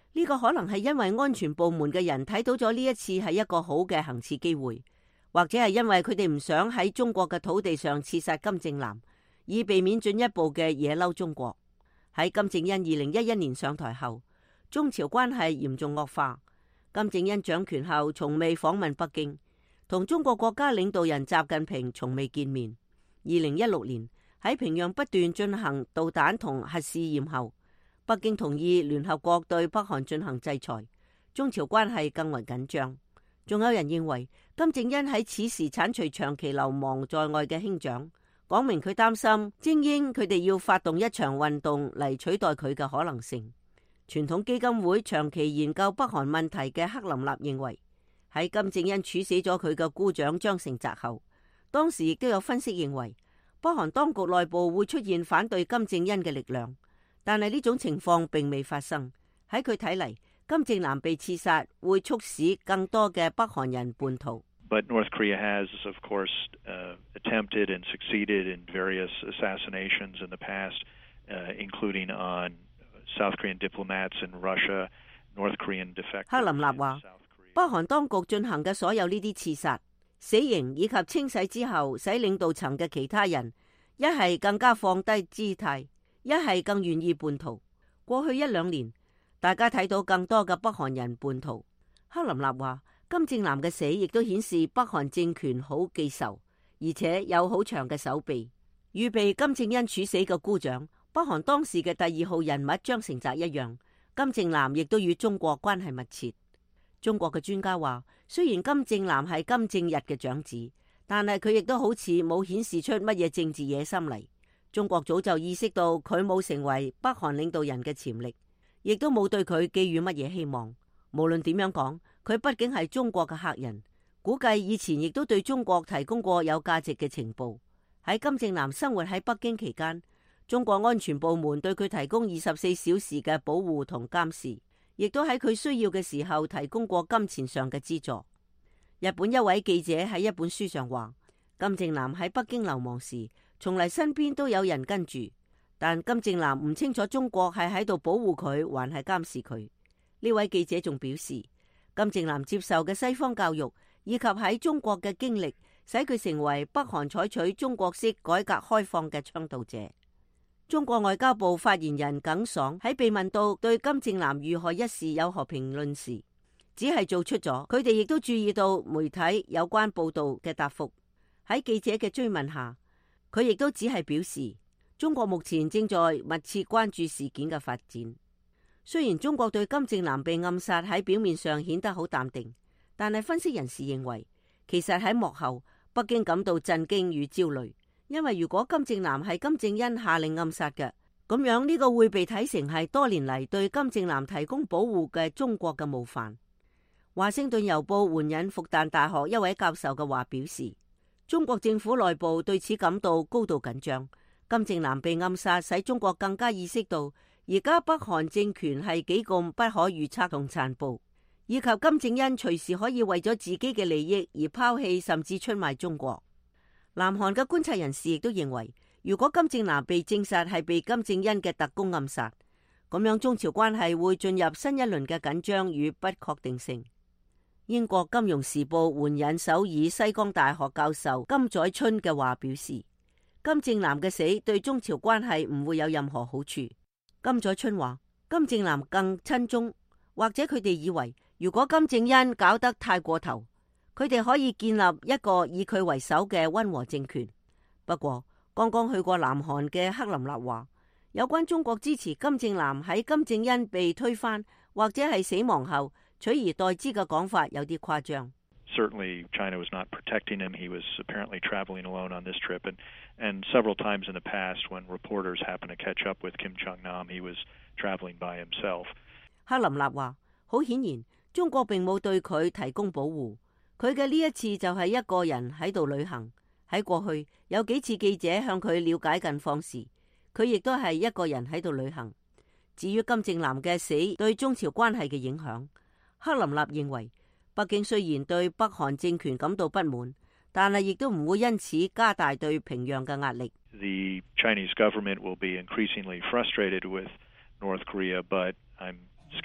呢個可能係因為安全部門嘅人睇到咗呢一次係一個好嘅行刺機會，或者係因為佢哋唔想喺中國嘅土地上刺殺金正男，以避免進一步嘅惹嬲中國。喺金正恩二零一一年上台後，中朝關係嚴重惡化。金正恩掌權後從未訪問北京，同中國國家領導人習近平從未見面。二零一六年喺平壤不斷進行導彈同核試驗後，北京同意聯合國對北韓進行制裁，中朝關係更為緊張。仲有人認為金正恩喺此時剷除長期流亡在外嘅兄長，講明佢擔心精英佢哋要發動一場運動嚟取代佢嘅可能性。傳統基金會長期研究北韓問題嘅克林納認為，喺金正恩處死咗佢嘅姑丈張成澤後，當時亦都有分析認為北韓當局內部會出現反對金正恩嘅力量，但係呢種情況並未發生。喺佢睇嚟，金正男被刺殺會促使更多嘅北韓人叛逃。 But North Korea has, of course, uh, attempted and succeeded in various assassinations in the past, uh, including on South Korean diplomats in Russia, North Korean defectors. 克林納話，北韓當局進行嘅所有呢啲刺殺、死刑以及清洗之後，使領導層嘅其他人一係更加放低姿態，一係更願意叛逃。過去一兩年，大家睇到更多嘅北韓人叛逃。克林納話，金正男嘅死亦都顯示北韓政權好記仇，而且有好長嘅手臂，預備金正恩處死嘅姑丈。北韓當時嘅第二號人物張成澤一樣，金正男亦都與中國關係密切。中國嘅專家話，雖然金正男係金正日嘅長子，但係佢亦都好似冇顯示出乜嘢政治野心嚟。中國早就意識到佢冇成為北韓領導人嘅潛力，亦都冇對佢寄予乜嘢希望。無論點樣講，佢畢竟係中國嘅客人，估計以前亦都對中國提供過有價值嘅情報。喺金正男生活喺北京期間，中國安全部門對佢提供二十四小時嘅保護同監視，亦都喺佢需要嘅時候提供過金錢上嘅資助。日本一位記者喺一本書上話，金正男喺北京流亡時，從嚟身邊都有人跟住，但金正男唔清楚中國係喺度保護佢，還係監視佢。呢位記者仲表示，金正男接受嘅西方教育以及喺中國嘅經歷，使佢成為北韓採取中國式改革開放嘅倡導者。中國外交部發言人耿爽喺被問到對金正男遇害一事有何評論時，只係做出咗佢哋亦都注意到媒體有關報道嘅答覆。喺記者嘅追問下，佢亦都只係表示，中國目前正在密切關注事件嘅發展。雖然中國對金正男被暗殺喺表面上顯得好淡定，但係分析人士認為，其實喺幕後，北京感到震驚與焦慮。因為如果金正男係金正恩下令暗殺嘅，咁樣呢個會被睇成係多年嚟對金正男提供保護嘅中國嘅冒犯。華盛頓郵報援引復旦大學一位教授嘅話表示，中國政府內部對此感到高度緊張。金正男被暗殺使中國更加意識到而家北韓政權係幾咁不可預測同殘暴，以及金正恩隨時可以為咗自己嘅利益而拋棄甚至出賣中國。南韓嘅觀察人士亦都認為，如果金正男被證實係被金正恩嘅特工暗殺，咁樣中朝關係會進入新一輪嘅緊張與不確定性。英國金融時報援引首爾西江大學教授金載春嘅話表示，金正男嘅死對中朝關係唔會有任何好處。金載春話，金正男更親中，或者佢哋以為，如果金正恩搞得太過頭，佢哋可以建立一個以佢為首嘅溫和政權。不過，剛剛去過南韓嘅克林納話，有關中國支持金正男喺金正恩被推翻或者係死亡後取而代之嘅講法有啲誇張。 Certainly, China was not protecting him. He was apparently traveling alone on this trip, and and several times in the past, when reporters happened to catch up with Kim Jong-nam, he was traveling by himself. 克林納話，好顯然，中國並冇對佢提供保護。佢嘅呢一次就係一個人喺度旅行。喺過去有幾次記者向佢了解近況時，佢亦都係一個人喺度旅行。至於金正男嘅死對中朝關係嘅影響，克林納認為北京雖然對北韓政權感到不滿，但係亦都唔會因此加大對平壤嘅壓力。 The Chinese government will be increasingly frustrated with North Korea, but I'm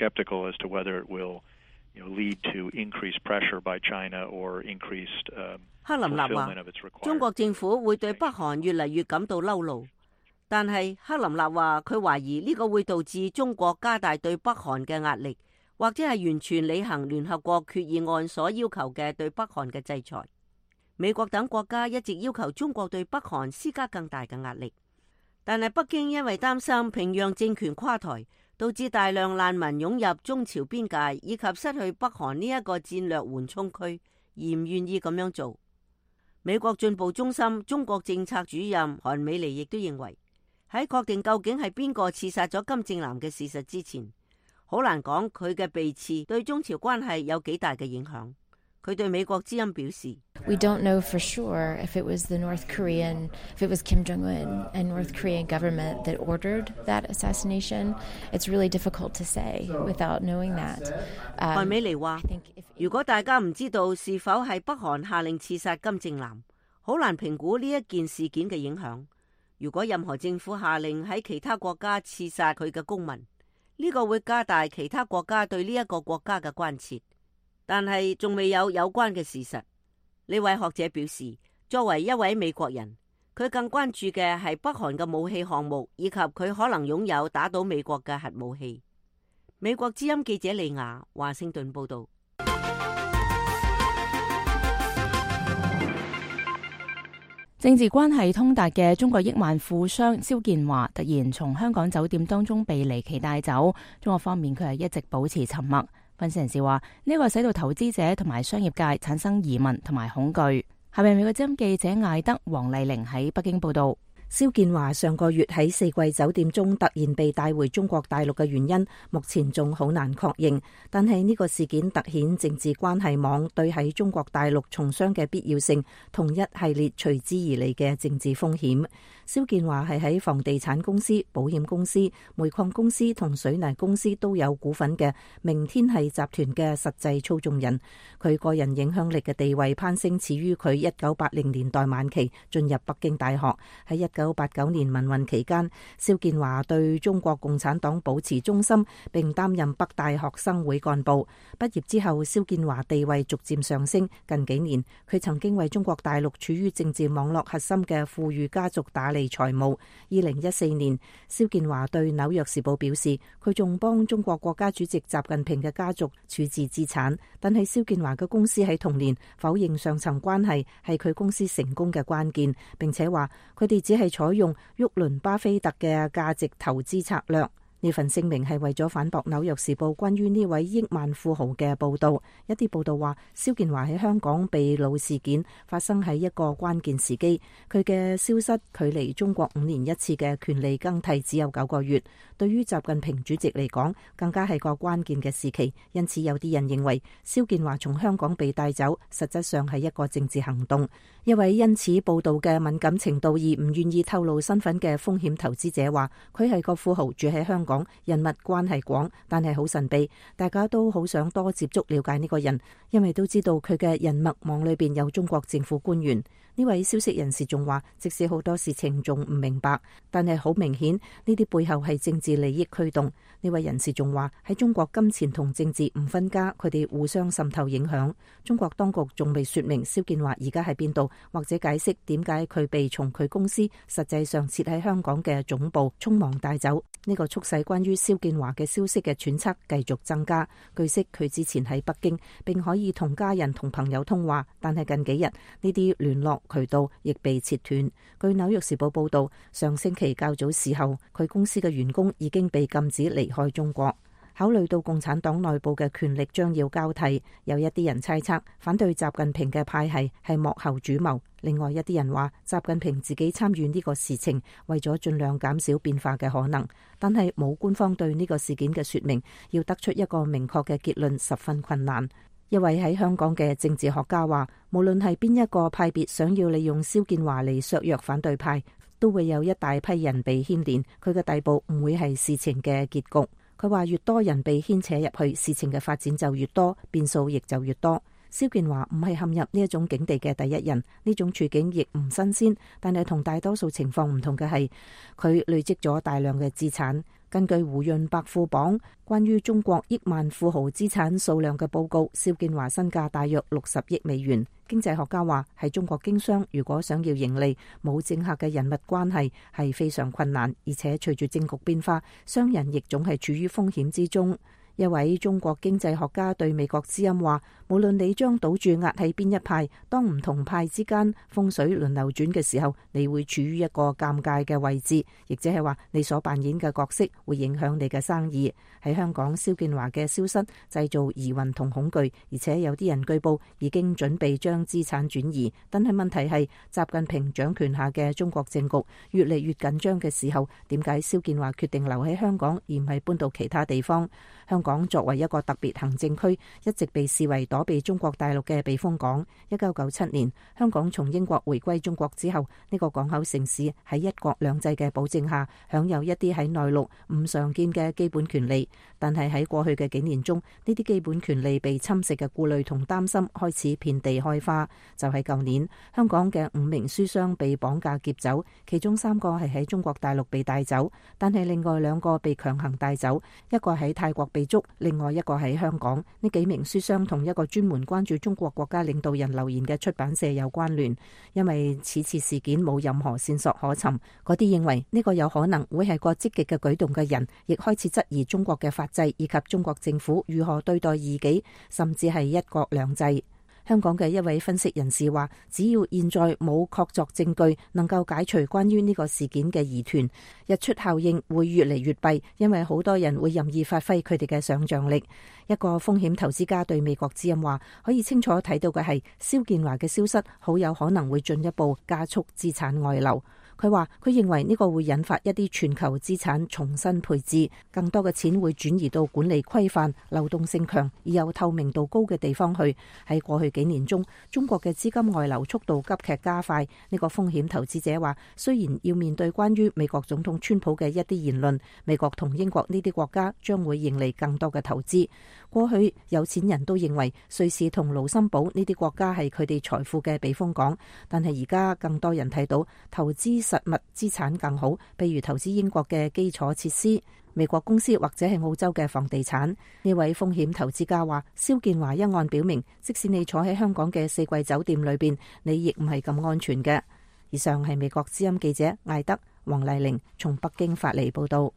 skeptical as to whether it will, you know, lead to increased pressure by China or increased um, fulfillment of its requirements. 中國政府會對北韓越嚟越感到嬲怒，但係克林納話佢懷疑呢個會導致中國加大對北韓嘅壓力，或者係完全履行聯合國決議案所要求嘅對北韓嘅制裁。美國等國家一直要求中國對北韓施加更大嘅壓力，但係北京因為擔心平壤政權垮台，導致大量難民湧入中朝邊界，以及失去北韓呢一個戰略緩衝區，而唔願意咁樣做。美國進步中心中國政策主任韓美妮亦都認為，喺確定究竟係邊個刺殺咗金正男嘅事實之前，好難講佢嘅被刺對中朝關係有幾大嘅影響。佢對美國之音表示 We don't know for sure if it was the North Korean, if it was Kim Jong-un and North Korean government that ordered that assassination. It's really difficult to say without knowing that. 韓美妮話，如果大家唔知道是否係北韓下令刺殺金正男，好難評估呢一件事件嘅影響。如果任何政府下令喺其他國家刺殺佢嘅公民，呢個會加大其他國家對呢一個國家嘅關切。但係仲未有有關嘅事實。呢位學者表示，作為一位美國人，佢更關注嘅係北韓嘅武器項目，以及佢可能擁有打倒美國嘅核武器。美國之音記者李雅華盛頓報道。 政治關係通達嘅中國億萬富商肖建華突然從香港酒店當中被離奇帶走，中國方面佢係一直保持沉默。分析人士話，呢個使到投資者同埋商業界產生疑問同埋恐懼。下面美國之音記者艾德黃麗玲喺北京報道。肖建華上個月喺四季酒店中突然被帶回中國大陸嘅原因，目前仲好難確認。但係呢個事件凸顯政治關係網對喺中國大陸從商嘅必要性，同一系列隨之而嚟嘅政治風險。肖建華係喺房地產公司、保險公司、煤礦公司同水泥公司都有股份嘅明天系集團嘅實際操縱人。佢個人影響力嘅地位攀升始於佢一九八零年代晚期進入北京大學。喺一九八九年民運期間，肖建華對中國共產黨保持忠心，並擔任北大學生會幹部。畢業之後，肖建華地位逐漸上升。近幾年，佢曾經為中國大陸處於政治網絡核心嘅富裕家族打理財務。二零一四年，肖建華對紐約時報表示，佢仲幫中國國家主席習近平嘅家族處置資產。但係肖建華嘅公司喺同年否認上層關係係佢公司成功嘅關鍵，並且話佢哋只係採用沃倫巴菲特嘅價值投資策略。呢份聲明係為咗反駁紐約時報關於呢位億萬富豪嘅報道。一啲報道話，肖建華喺香港被擄事件發生喺一個關鍵時機，佢嘅消失距離中國五年一次嘅權力更替只有九個月，對於習近平主席嚟講更加係個關鍵嘅時期。因此有啲人認為肖建華從香港被帶走實質上係一個政治行動。一位因此報道嘅敏感程度而唔願意透露身份嘅風險投資者話，佢係個富豪，住喺香港，人物關係廣，但係好神秘，大家都好想多接觸了解呢個人，因為都知道佢嘅人脈網裏邊有中國政府官員。呢位消息人士仲話，即使好多事情仲唔明白，但係好明顯呢啲背後係政治利益驅動。呢位人士仲話，喺中國金錢同政治唔分家，佢哋互相滲透影響。中國當局仲未說明肖建華而家喺邊度，或者解釋點解佢被從佢公司實際上設喺香港嘅總部匆忙帶走。呢個促使關於肖建華嘅消息嘅揣測繼續增加。據悉佢之前喺北京，並可以同家人同朋友通話，但係近幾日呢啲聯絡渠道亦被切斷。據紐約時報報道，上星期較早時候，佢公司嘅員工已經被禁止離開中國。考慮到共產黨內部嘅權力將要交替，有一啲人猜測反對習近平嘅派系係幕後主謀。另外一啲人話，習近平自己參與呢個事情，為咗盡量減少變化嘅可能。但係冇官方對呢個事件嘅說明，要得出一個明確嘅結論十分困難。一位喺香港嘅政治學家話，無論係邊一個派別想要利用肖建華嚟削弱反對派，都會有一大批人被牽連，佢嘅底部唔會係事情嘅結局。佢話，越多人被牽扯入去，事情嘅發展就越多，變數亦就越多。肖建華唔係陷入呢一種境地嘅第一人，呢種處境亦唔新鮮，但係同大多數情況唔同嘅係，佢累積咗大量嘅資產。 根據胡潤百富榜關於中國億萬富豪資產數量嘅報告，蕭建華身價大約六十億美元。經濟學家話，喺中國經商，如果想要盈利，冇政客嘅人脈關係係非常困難，而且隨住政局變化，商人亦總係處於風險之中。一位中國經濟學家對美國之音話，無論你將賭注壓喺邊一派，當唔同派之間風水輪流轉嘅時候，你會處於一個尷尬嘅位置，亦即係話你所扮演嘅角色會影響你嘅生意。喺香港，蕭建華嘅消失製造疑雲同恐懼，而且有啲人據報已經準備將資產轉移。但係問題係，習近平掌權下嘅中國政局越嚟越緊張嘅時候，點解蕭建華決定留喺香港而唔係搬到其他地方？香港作為一個特別行政區，一直被視為躲避中國大陸嘅避風港。一九九七年，香港從英國回歸中國之後，呢個港口城市喺一國兩制嘅保證下，享有一啲喺內陸唔常見嘅基本權利。但係喺過去嘅幾年中，呢啲基本權利被侵蝕嘅顧慮同擔心開始遍地開花。就喺舊年，香港嘅五名書商被綁架劫走，其中三個係喺中國大陸被帶走，但係另外兩個被強行帶走，一個喺泰國被捉，另外一個喺香港。呢幾名書商同一個專門關注中國國家領導人留言嘅出版社有關聯，因為此次事件冇任何線索可尋。嗰啲認為呢個有可能會係個積極嘅舉動嘅人，亦開始質疑中國嘅法制以及中國政府如何對待異己，甚至係一國兩制。香港嘅一位分析人士話，只要現在冇確鑿證據能夠解除關於呢個事件嘅疑團，日出效應會越嚟越弊，因為好多人會任意發揮佢哋嘅想像力。一個風險投資家對美國之音話，可以清楚睇到嘅係，蕭建華嘅消失好有可能會進一步加速資產外流。佢話佢認為呢個會引發一啲全球資產重新配置，更多嘅錢會轉移到管理規範、流動性強而又透明度高嘅地方去。喺過去幾年中，中國嘅資金外流速度急劇加快。呢個風險投資者話，雖然要面對關於美國總統川普嘅一啲言論，美國同英國呢啲國家將會迎嚟更多嘅投資。過去有錢人都認為瑞士同盧森堡呢啲國家係佢哋財富嘅避風港，但係而家更多人睇到投資實物資產更好，譬如投資英國嘅基礎設施、美國公司或者係澳洲嘅房地產。呢位風險投資家話，蕭建華一案表明，即使你坐喺香港嘅四季酒店裏邊，你亦唔係咁安全嘅。以上係美國之音記者艾德黃麗玲從北京發嚟報道。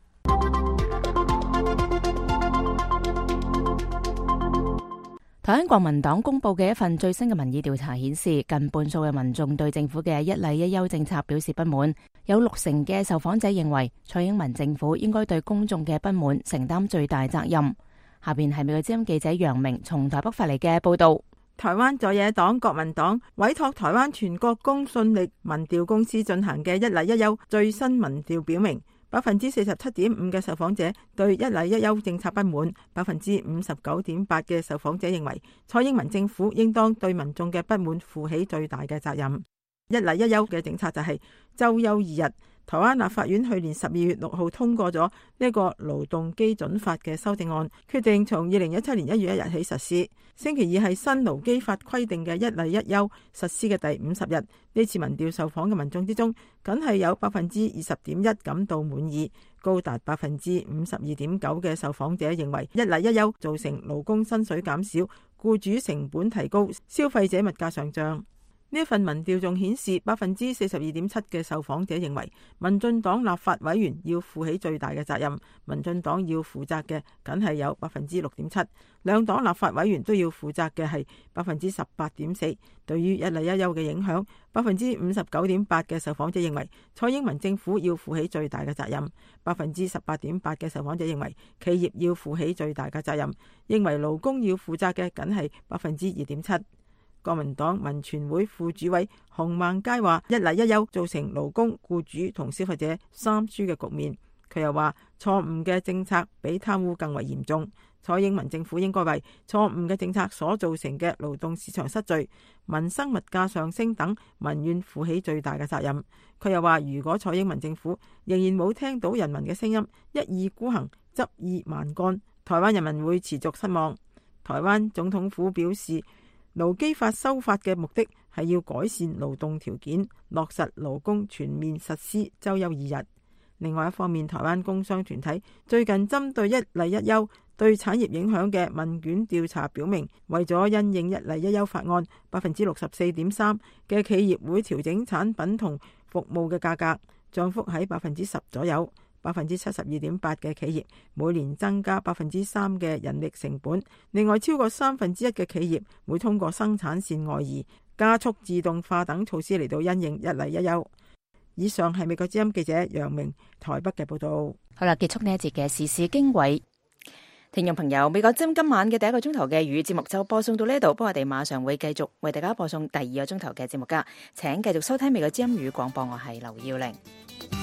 台灣國民黨公布嘅一份最新嘅民意調查顯示，近半數嘅民眾對政府嘅一例一休政策表示不滿，有六成嘅受訪者認為蔡英文政府應該對公眾嘅不滿承擔最大責任。下邊係美國之音記者楊明從台北發嚟嘅報道。 台灣在野黨國民黨委託台灣全國公信力民調公司進行嘅一例一休最新民調表明，百分之四十七點五嘅受訪者對一例一休政策不滿，百分之五十九點八嘅受訪者認為蔡英文政府應當對民眾嘅不滿負起最大嘅責任。一例一休嘅政策就係周休二日。台灣立法院去年十二月六號通過咗呢個勞動基準法嘅修正案，決定從二零一七年一月一日起實施。星期二係新勞基法規定嘅一例一休實施嘅第五十日。呢次民調受訪嘅民眾之中，僅係有百分之二十點一感到滿意，高達百分之五十二點九嘅受訪者認為一例一休造成勞工薪水減少、僱主成本提高、消費者物價上漲。呢一份民調仲顯示，百分之四十二點七嘅受訪者認為民進黨立法委員要負起最大嘅責任，民進黨要負責嘅僅係有百分之六點七，兩黨立法委員都要負責嘅係百分之十八點四。對於一例一休嘅影響，百分之五十九點八嘅受訪者認為蔡英文政府要負起最大嘅責任，百分之十八點八嘅受訪者認為企業要負起最大嘅責任，認為勞工要負責嘅僅係百分之二點七。國民黨民權會副主委洪孟佳話，一例一休造成勞工、僱主同消費者三輸嘅局面。佢又話，錯誤嘅政策比貪污更為嚴重，蔡英文政府應該為錯誤嘅政策所造成嘅勞動市場失序、民生物價上升等民怨負起最大嘅責任。佢又話，如果蔡英文政府仍然冇聽到人民嘅聲音，一意孤行、執意蠻幹，台灣人民會持續失望。台灣總統府表示，勞基法修法嘅目的係要改善勞動條件，落實勞工全面實施周休二日。 另外一方面，台灣工商團體最近針對一例一休對產業影響嘅問卷調查表明，為咗因應一例一休法案，百分之六十四點三嘅企業會調整產品同服務嘅價格，漲幅喺百分之十左右。百分之七十二點八嘅企業每年增加百分之三嘅人力成本。另外，超過三分之一嘅企業會通過生產線外移、加速自動化等措施嚟到因應一例一休。以上係美國之音記者楊明台北嘅報道。 好啦，結束呢一節嘅時事經緯。聽眾朋友，美國之音今晚嘅第一個鐘頭嘅粵語節目就播送到呢度，不過我哋馬上會繼續為大家播送第二個鐘頭嘅節目噶，請繼續收聽美國之音語廣播，我係劉耀玲。